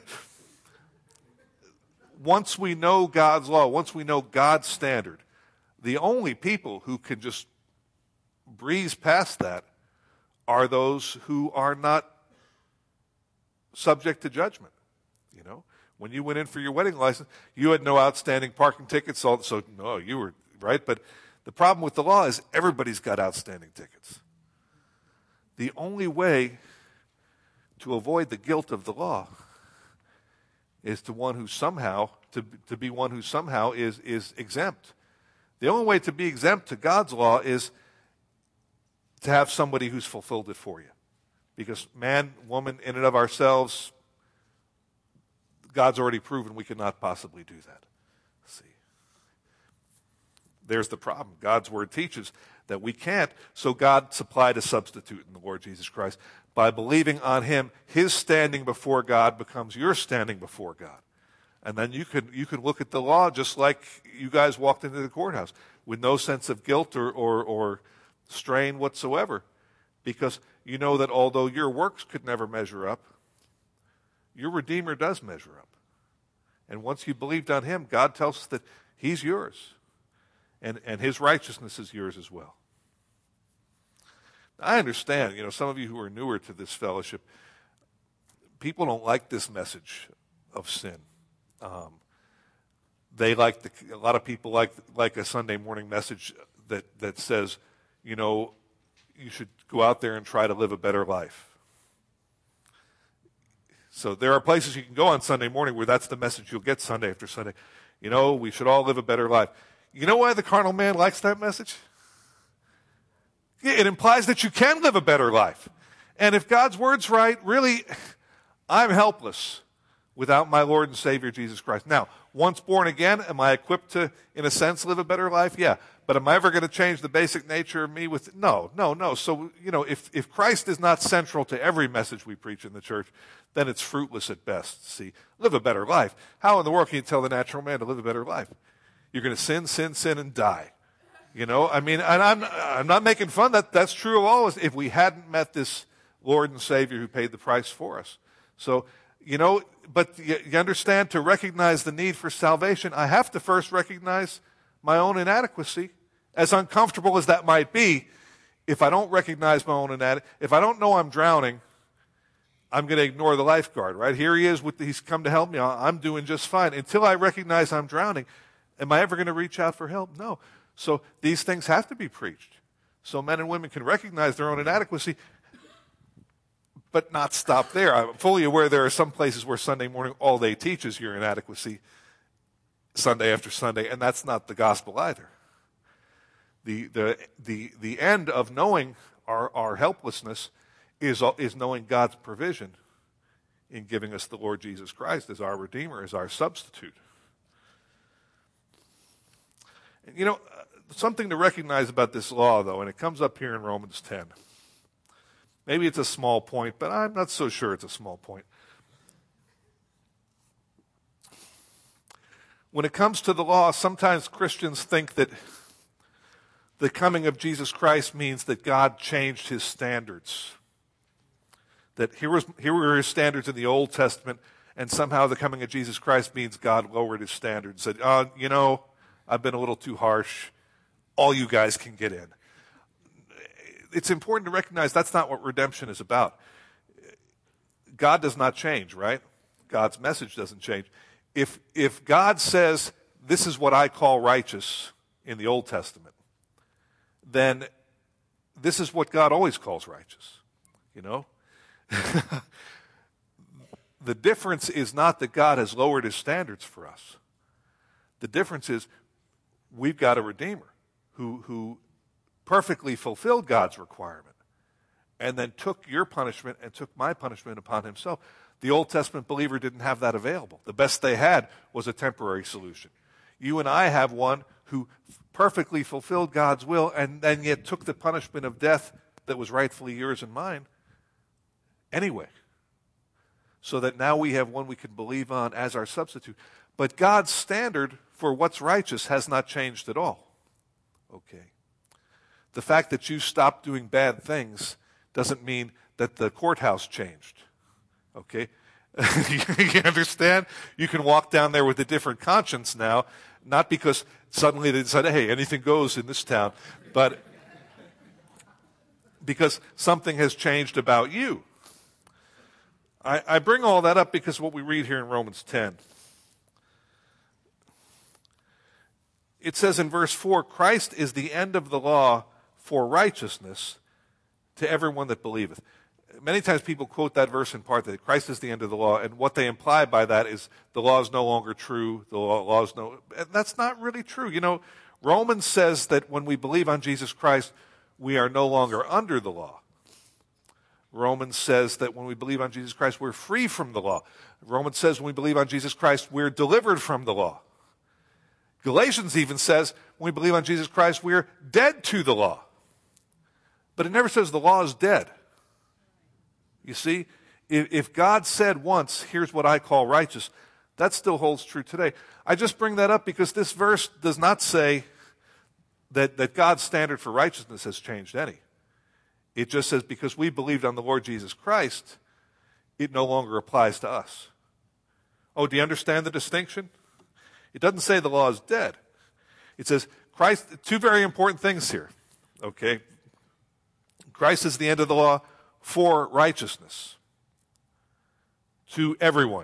Once we know God's law, once we know God's standard, the only people who can just breeze past that are those who are not subject to judgment. You know, when you went in for your wedding license, you had no outstanding parking tickets, so no, you were right. But the problem with the law is everybody's got outstanding tickets. The only way to avoid the guilt of the law is to one who somehow to be one who somehow is exempt. The only way to be exempt to God's law is to have somebody who's fulfilled it for you. Because man, woman, in and of ourselves, God's already proven we cannot possibly do that. See, there's the problem. God's word teaches that we can't, so God supplied a substitute in the Lord Jesus Christ. By believing on him, his standing before God becomes your standing before God. And then you can look at the law just like you guys walked into the courthouse with no sense of guilt or strain whatsoever, because you know that although your works could never measure up, your Redeemer does measure up. And once you believed on him, God tells us that he's yours, and his righteousness is yours as well. I understand, some of you who are newer to this fellowship, people don't like this message of sin. A lot of people like a Sunday morning message that says, you should go out there and try to live a better life. So there are places you can go on Sunday morning where that's the message you'll get Sunday after Sunday. We should all live a better life. You know why the carnal man likes that message? It implies that you can live a better life. And if God's word's right, really, I'm helpless without my Lord and Savior, Jesus Christ. Now, once born again, am I equipped to, in a sense, live a better life? Yeah. But am I ever going to change the basic nature of me with? No. So, if Christ is not central to every message we preach in the church, then it's fruitless at best. See, live a better life. How in the world can you tell the natural man to live a better life? You're going to sin, and die. And I'm not making fun. That's true of all of us if we hadn't met this Lord and Savior who paid the price for us. So, but you understand, to recognize the need for salvation, I have to first recognize my own inadequacy, as uncomfortable as that might be. If I don't recognize my own inadequacy, if I don't know I'm drowning, I'm going to ignore the lifeguard, right? Here he is, he's come to help me. I'm doing just fine. Until I recognize I'm drowning, am I ever going to reach out for help? No. So these things have to be preached, so men and women can recognize their own inadequacy, but not stop there. I'm fully aware there are some places where Sunday morning all they teach is your inadequacy, Sunday after Sunday, and that's not the gospel either. The end of knowing our helplessness is knowing God's provision in giving us the Lord Jesus Christ as our Redeemer, as our substitute. And something to recognize about this law, though, and it comes up here in Romans 10. Maybe it's a small point, but I'm not so sure it's a small point. When it comes to the law, sometimes Christians think that the coming of Jesus Christ means that God changed his standards. That here were his standards in the Old Testament, and somehow the coming of Jesus Christ means God lowered his standards. Said, I've been a little too harsh. All you guys can get in. It's important to recognize that's not what redemption is about. God does not change, right? God's message doesn't change. If God says, this is what I call righteous in the Old Testament, then this is what God always calls righteous. The difference is not that God has lowered his standards for us. The difference is we've got a Redeemer who perfectly fulfilled God's requirement and then took your punishment and took my punishment upon himself. The Old Testament believer didn't have that available. The best they had was a temporary solution. You and I have one who perfectly fulfilled God's will and then yet took the punishment of death that was rightfully yours and mine anyway. So that now we have one we can believe on as our substitute. But God's standard for what's righteous has not changed at all. Okay. The fact that you stopped doing bad things doesn't mean that the courthouse changed. Okay? You understand? You can walk down there with a different conscience now, not because suddenly they decided, hey, anything goes in this town, but because something has changed about you. I bring all that up because of what we read here in Romans 10. It says in verse 4, Christ is the end of the law for righteousness to everyone that believeth. Many times people quote that verse in part that Christ is the end of the law, and what they imply by that is the law is no longer true, and that's not really true. You know, Romans says that when we believe on Jesus Christ, we are no longer under the law. Romans says that when we believe on Jesus Christ, we're free from the law. Romans says when we believe on Jesus Christ, we're delivered from the law. Galatians even says when we believe on Jesus Christ, we're dead to the law. But it never says the law is dead. You see, if God said once, here's what I call righteous, that still holds true today. I just bring that up because this verse does not say that God's standard for righteousness has changed any. It just says because we believed on the Lord Jesus Christ, it no longer applies to us. Oh, do you understand the distinction? It doesn't say the law is dead. It says Christ, two very important things here, okay? Christ is the end of the law for righteousness to everyone.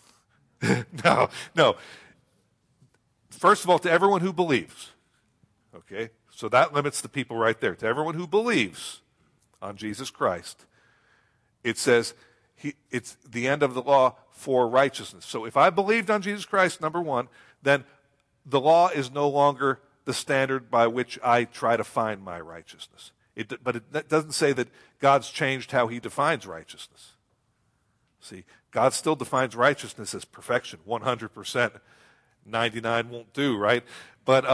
No. First of all, to everyone who believes. Okay? So that limits the people right there. To everyone who believes on Jesus Christ, it says it's the end of the law for righteousness. So if I believed on Jesus Christ, number one, then the law is no longer the standard by which I try to find my righteousness. But it doesn't say that God's changed how he defines righteousness. See, God still defines righteousness as perfection, 100%. 99 won't do, right? But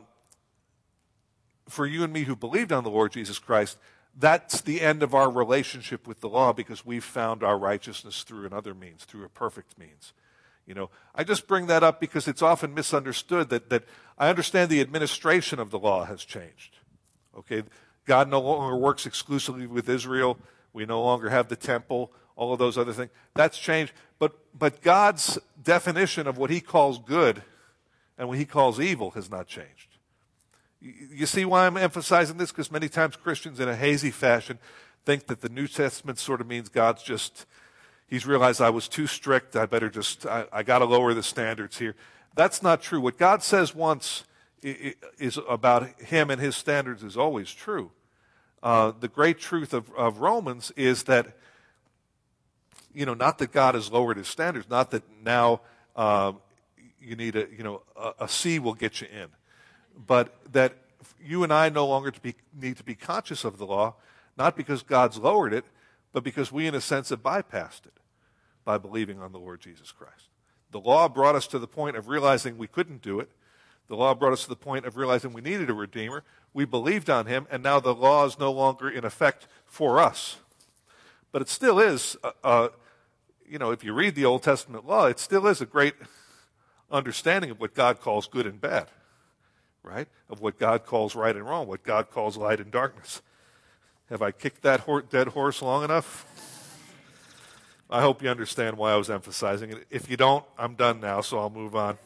for you and me who believed on the Lord Jesus Christ, that's the end of our relationship with the law because we've found our righteousness through another means, through a perfect means. You know, I just bring that up because it's often misunderstood that I understand the administration of the law has changed. Okay, God no longer works exclusively with Israel. We no longer have the temple, all of those other things. That's changed. But God's definition of what he calls good and what he calls evil has not changed. You see why I'm emphasizing this? Because many times Christians in a hazy fashion think that the New Testament sort of means God's just, he's realized I was too strict. I got to lower the standards here. That's not true. What God says once is about him and his standards is always true. The great truth of Romans is that, you know, not that God has lowered his standards, not that now you need a C will get you in, but that you and I no longer need to be conscious of the law, not because God's lowered it, but because we in a sense have bypassed it by believing on the Lord Jesus Christ. The law brought us to the point of realizing we couldn't do it. The law brought us to the point of realizing we needed a Redeemer. We believed on him, and now the law is no longer in effect for us. But it still is, if you read the Old Testament law, it still is a great understanding of what God calls good and bad, right? Of what God calls right and wrong, what God calls light and darkness. Have I kicked that dead horse long enough? I hope you understand why I was emphasizing it. If you don't, I'm done now, so I'll move on.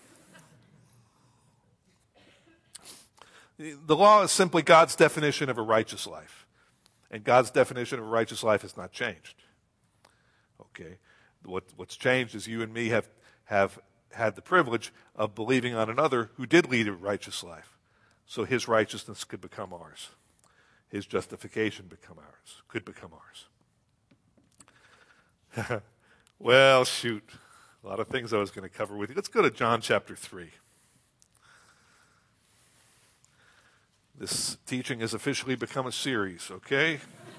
The law is simply God's definition of a righteous life. And God's definition of a righteous life has not changed. Okay? What's changed is you and me have had the privilege of believing on another who did lead a righteous life. So his righteousness could become ours. His justification could become ours. Well, shoot. A lot of things I was going to cover with you. Let's go to John chapter 3. This teaching has officially become a series, okay?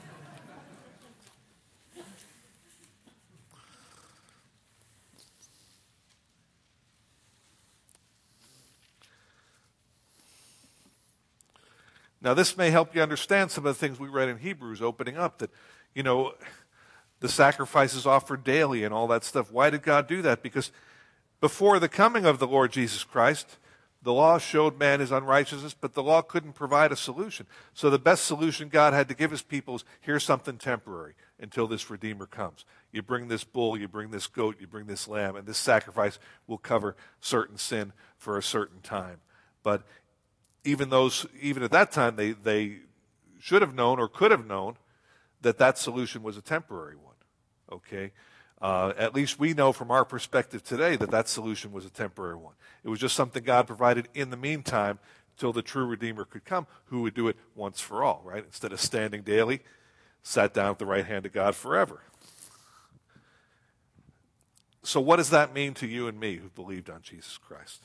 Now, this may help you understand some of the things we read in Hebrews opening up that, the sacrifices offered daily and all that stuff. Why did God do that? Because before the coming of the Lord Jesus Christ, the law showed man his unrighteousness, but the law couldn't provide a solution. So the best solution God had to give his people is, here's something temporary until this Redeemer comes. You bring this bull, you bring this goat, you bring this lamb, and this sacrifice will cover certain sin for a certain time. But even at that time, they should have known or could have known that solution was a temporary one, okay? At least we know from our perspective today that solution was a temporary one. It was just something God provided in the meantime till the true Redeemer could come, who would do it once for all, right? Instead of standing daily, sat down at the right hand of God forever. So what does that mean to you and me who believed on Jesus Christ?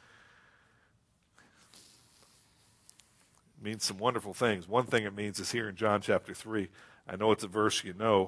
It means some wonderful things. One thing it means is here in John chapter 3. I know it's a verse you know,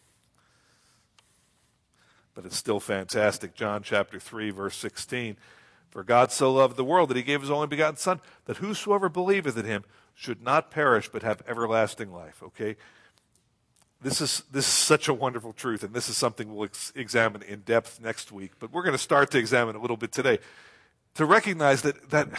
but it's still fantastic. John chapter 3, verse 16. For God so loved the world that he gave his only begotten Son, that whosoever believeth in him should not perish but have everlasting life. Okay? This is such a wonderful truth, and this is something we'll examine in depth next week. But we're going to start to examine a little bit today. To recognize that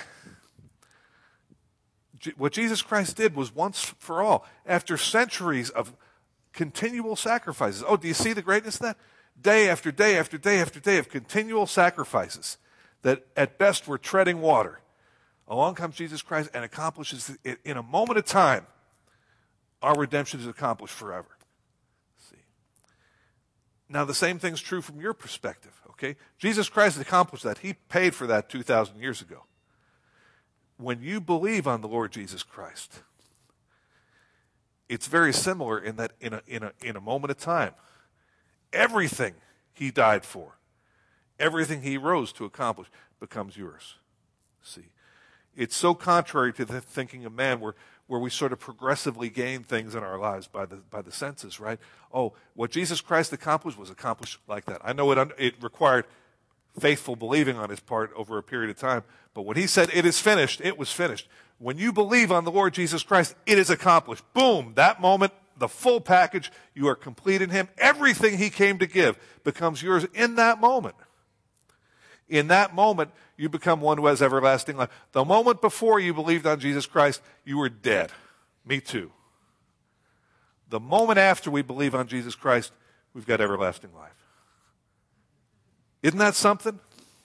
what Jesus Christ did was once for all, after centuries of continual sacrifices. Oh, do you see the greatness of that? Day after day after day after day of continual sacrifices that at best were treading water. Along comes Jesus Christ and accomplishes it in a moment of time. Our redemption is accomplished forever. See? Now the same thing's true from your perspective, okay? Jesus Christ accomplished that. He paid for that 2,000 years ago. When you believe on the Lord Jesus Christ, it's very similar in that in a moment of time, everything he died for, everything he rose to accomplish becomes yours. See, it's so contrary to the thinking of man where we sort of progressively gain things in our lives by the senses, right? Oh, what Jesus Christ accomplished was accomplished like that. I know it required faithful believing on his part over a period of time, but when he said it is finished, it was finished. When you believe on the Lord Jesus Christ, it is accomplished. Boom, that moment, the full package, you are complete in him. Everything he came to give becomes yours in that moment. In that moment, you become one who has everlasting life. The moment before you believed on Jesus Christ, you were dead. Me too. The moment after we believe on Jesus Christ, we've got everlasting life. Isn't that something?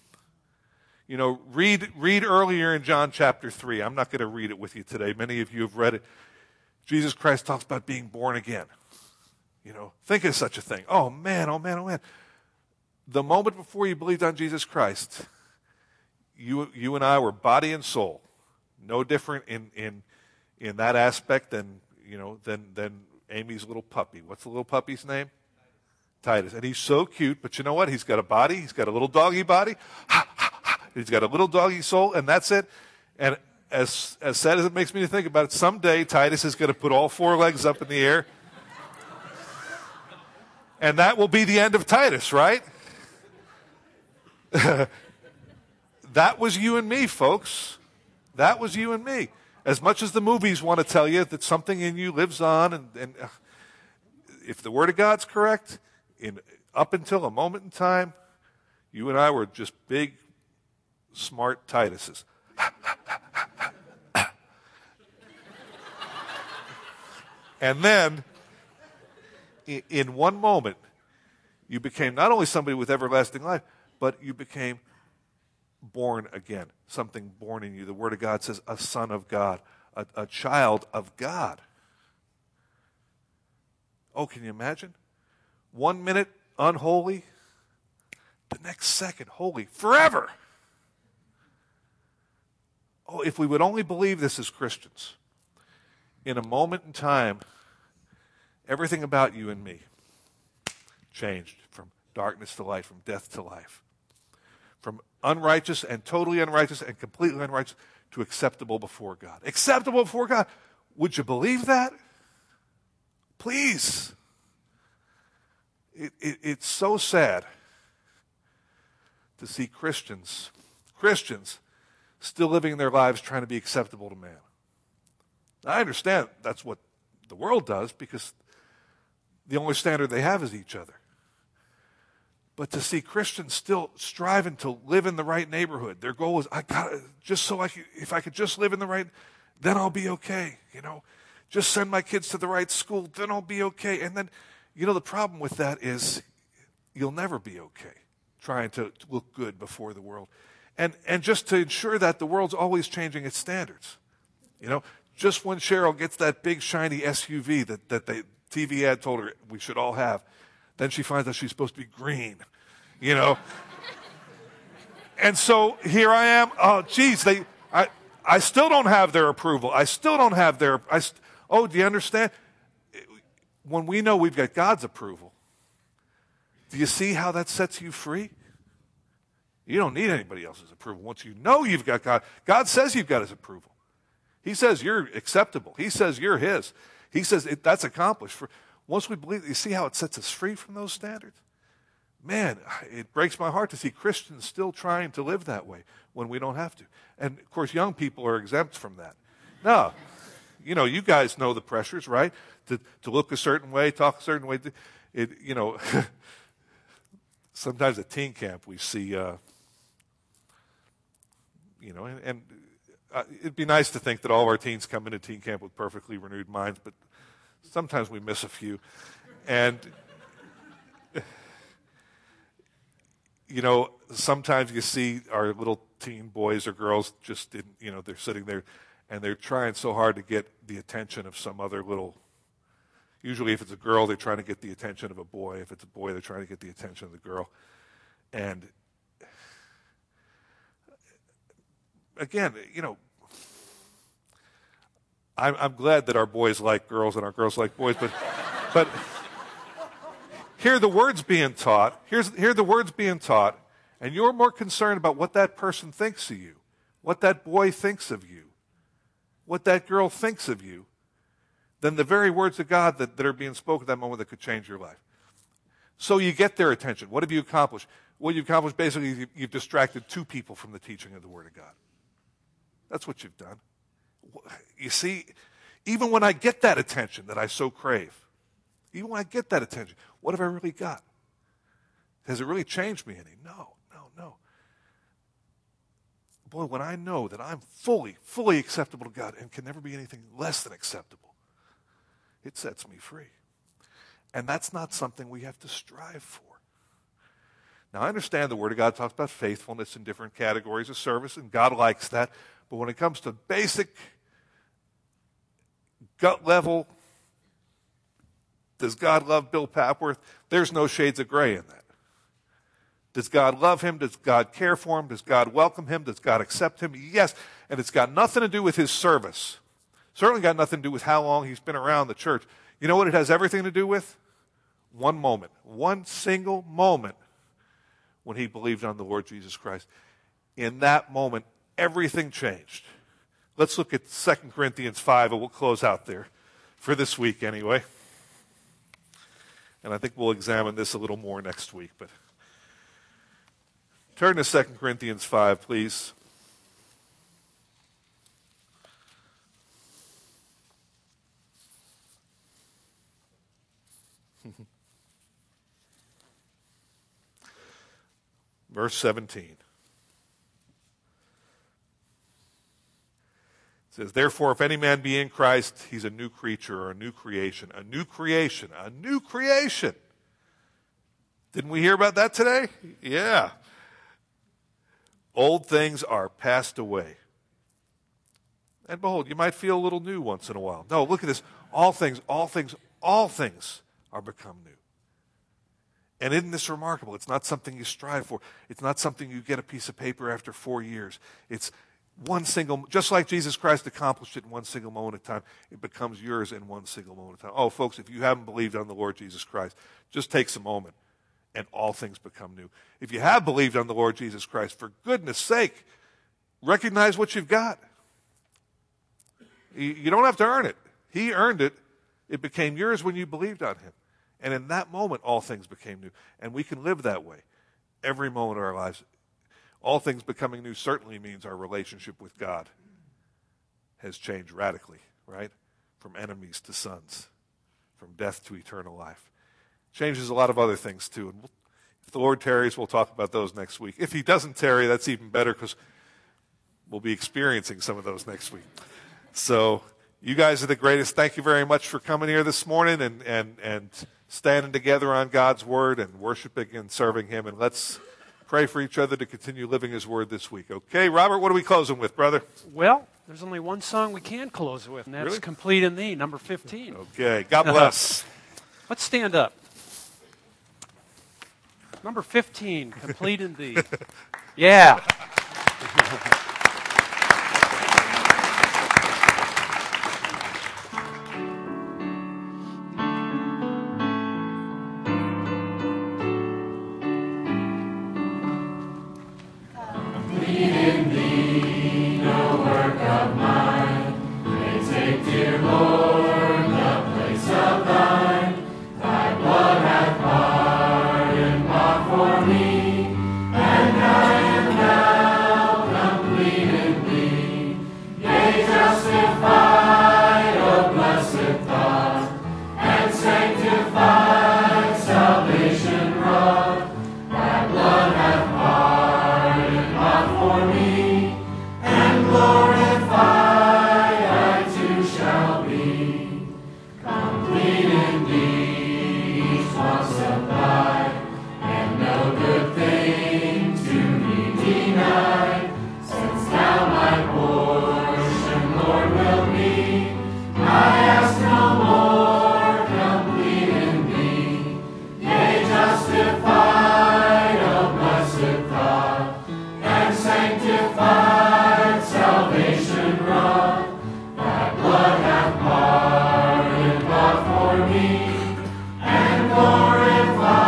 You know, read earlier in John chapter 3. I'm not going to read it with you today. Many of you have read it. Jesus Christ talks about being born again. You know, think of such a thing. Oh man, oh man, oh man. The moment before you believed on Jesus Christ, you and I were body and soul. No different in that aspect than Amy's little puppy. What's the little puppy's name? Titus. And he's so cute, but you know what? He's got a body. He's got a little doggy body. He's got a little doggy soul, and that's it. And as sad as it makes me to think about it, someday Titus is going to put all four legs up in the air. And that will be the end of Titus, right? That was you and me, folks. That was you and me. As much as the movies want to tell you that something in you lives on, and if the Word of God's correct, up until a moment in time, you and I were just big, smart Tituses. And then, in one moment, you became not only somebody with everlasting life, but you became born again. Something born in you. The Word of God says a son of God, a child of God. Oh, can you imagine? 1 minute unholy, the next second holy, forever. Oh, if we would only believe this as Christians. In a moment in time, everything about you and me changed from darkness to light, from death to life. From unrighteous and totally unrighteous and completely unrighteous to acceptable before God. Acceptable before God. Would you believe that? Please. It's so sad to see Christians still living their lives trying to be acceptable to man. I understand that's what the world does because the only standard they have is each other. But to see Christians still striving to live in the right neighborhood, their goal is, if I could just live in the right, then I'll be okay, Just send my kids to the right school, then I'll be okay. And then, the problem with that is you'll never be okay trying to look good before the world. And just to ensure that, the world's always changing its standards. Just when Cheryl gets that big shiny SUV that TV ad told her we should all have. Then she finds out she's supposed to be green, you know. And so here I am. Oh, geez, I still don't have their approval. I still don't have their. Do you understand? When we know we've got God's approval, do you see how that sets you free? You don't need anybody else's approval. Once you know you've got God, God says you've got His approval. He says you're acceptable. He says you're His. He says that's accomplished. Once we believe, you see how it sets us free from those standards? Man, it breaks my heart to see Christians still trying to live that way when we don't have to. And, of course, young people are exempt from that. No. You guys know the pressures, right? To look a certain way, talk a certain way. Sometimes at teen camp we see, it'd be nice to think that all of our teens come into teen camp with perfectly renewed minds, but sometimes we miss a few. And, sometimes you see our little teen boys or girls they're sitting there and they're trying so hard to get the attention of some other little. Usually if it's a girl, they're trying to get the attention of a boy. If it's a boy, they're trying to get the attention of the girl. And again, I'm glad that our boys like girls and our girls like boys, but hear the words being taught. Hear the words being taught, and you're more concerned about what that person thinks of you, what that boy thinks of you, what that girl thinks of you, than the very words of God that are being spoken at that moment that could change your life. So you get their attention. What have you accomplished? What you've accomplished, basically, you've distracted two people from the teaching of the Word of God. That's what you've done. You see, even when I get that attention that I so crave, even when I get that attention, what have I really got? Has it really changed me any? No. Boy, when I know that I'm fully acceptable to God and can never be anything less than acceptable, it sets me free. And that's not something we have to strive for. Now, I understand the Word of God talks about faithfulness in different categories of service, and God likes that. But when it comes to basic, gut level, does God love Bill Papworth? There's no shades of gray in that. Does God love him? Does God care for him? Does God welcome him? Does God accept him? Yes. And it's got nothing to do with his service. Certainly got nothing to do with how long he's been around the church. You know what it has everything to do with? One moment. One single moment when he believed on the Lord Jesus Christ. In that moment, everything changed. Let's look at 2 Corinthians 5, and we'll close out there for this week anyway. And I think we'll examine this a little more next week. But turn to 2 Corinthians 5, please. Verse 17. It says, therefore, if any man be in Christ, he's a new creature or a new creation. A new creation. A new creation. Didn't we hear about that today? Yeah. Old things are passed away. And behold, you might feel a little new once in a while. No, look at this. All things are become new. And isn't this remarkable? It's not something you strive for. It's not something you get a piece of paper after 4 years. It's one single, just like Jesus Christ accomplished it in one single moment of time, it becomes yours in one single moment of time. Oh, folks, if you haven't believed on the Lord Jesus Christ, just takes a moment and all things become new. If you have believed on the Lord Jesus Christ, for goodness sake, recognize what you've got. You don't have to earn it. He earned it. It became yours when you believed on him. And in that moment, all things became new. And we can live that way every moment of our lives. All things becoming new certainly means our relationship with God has changed radically, right? From enemies to sons, from death to eternal life. Changes a lot of other things too. And if the Lord tarries, we'll talk about those next week. If he doesn't tarry, that's even better because we'll be experiencing some of those next week. So you guys are the greatest. Thank you very much for coming here this morning and standing together on God's word and worshiping and serving him. And let's pray for each other to continue living his word this week. Okay, Robert, what are we closing with, brother? Well, there's only one song we can close with, and that's Really? Complete in Thee, number 15. Okay, God bless. Let's stand up. Number 15, complete in thee. Yeah.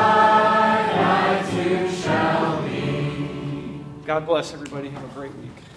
God bless everybody. Have a great week.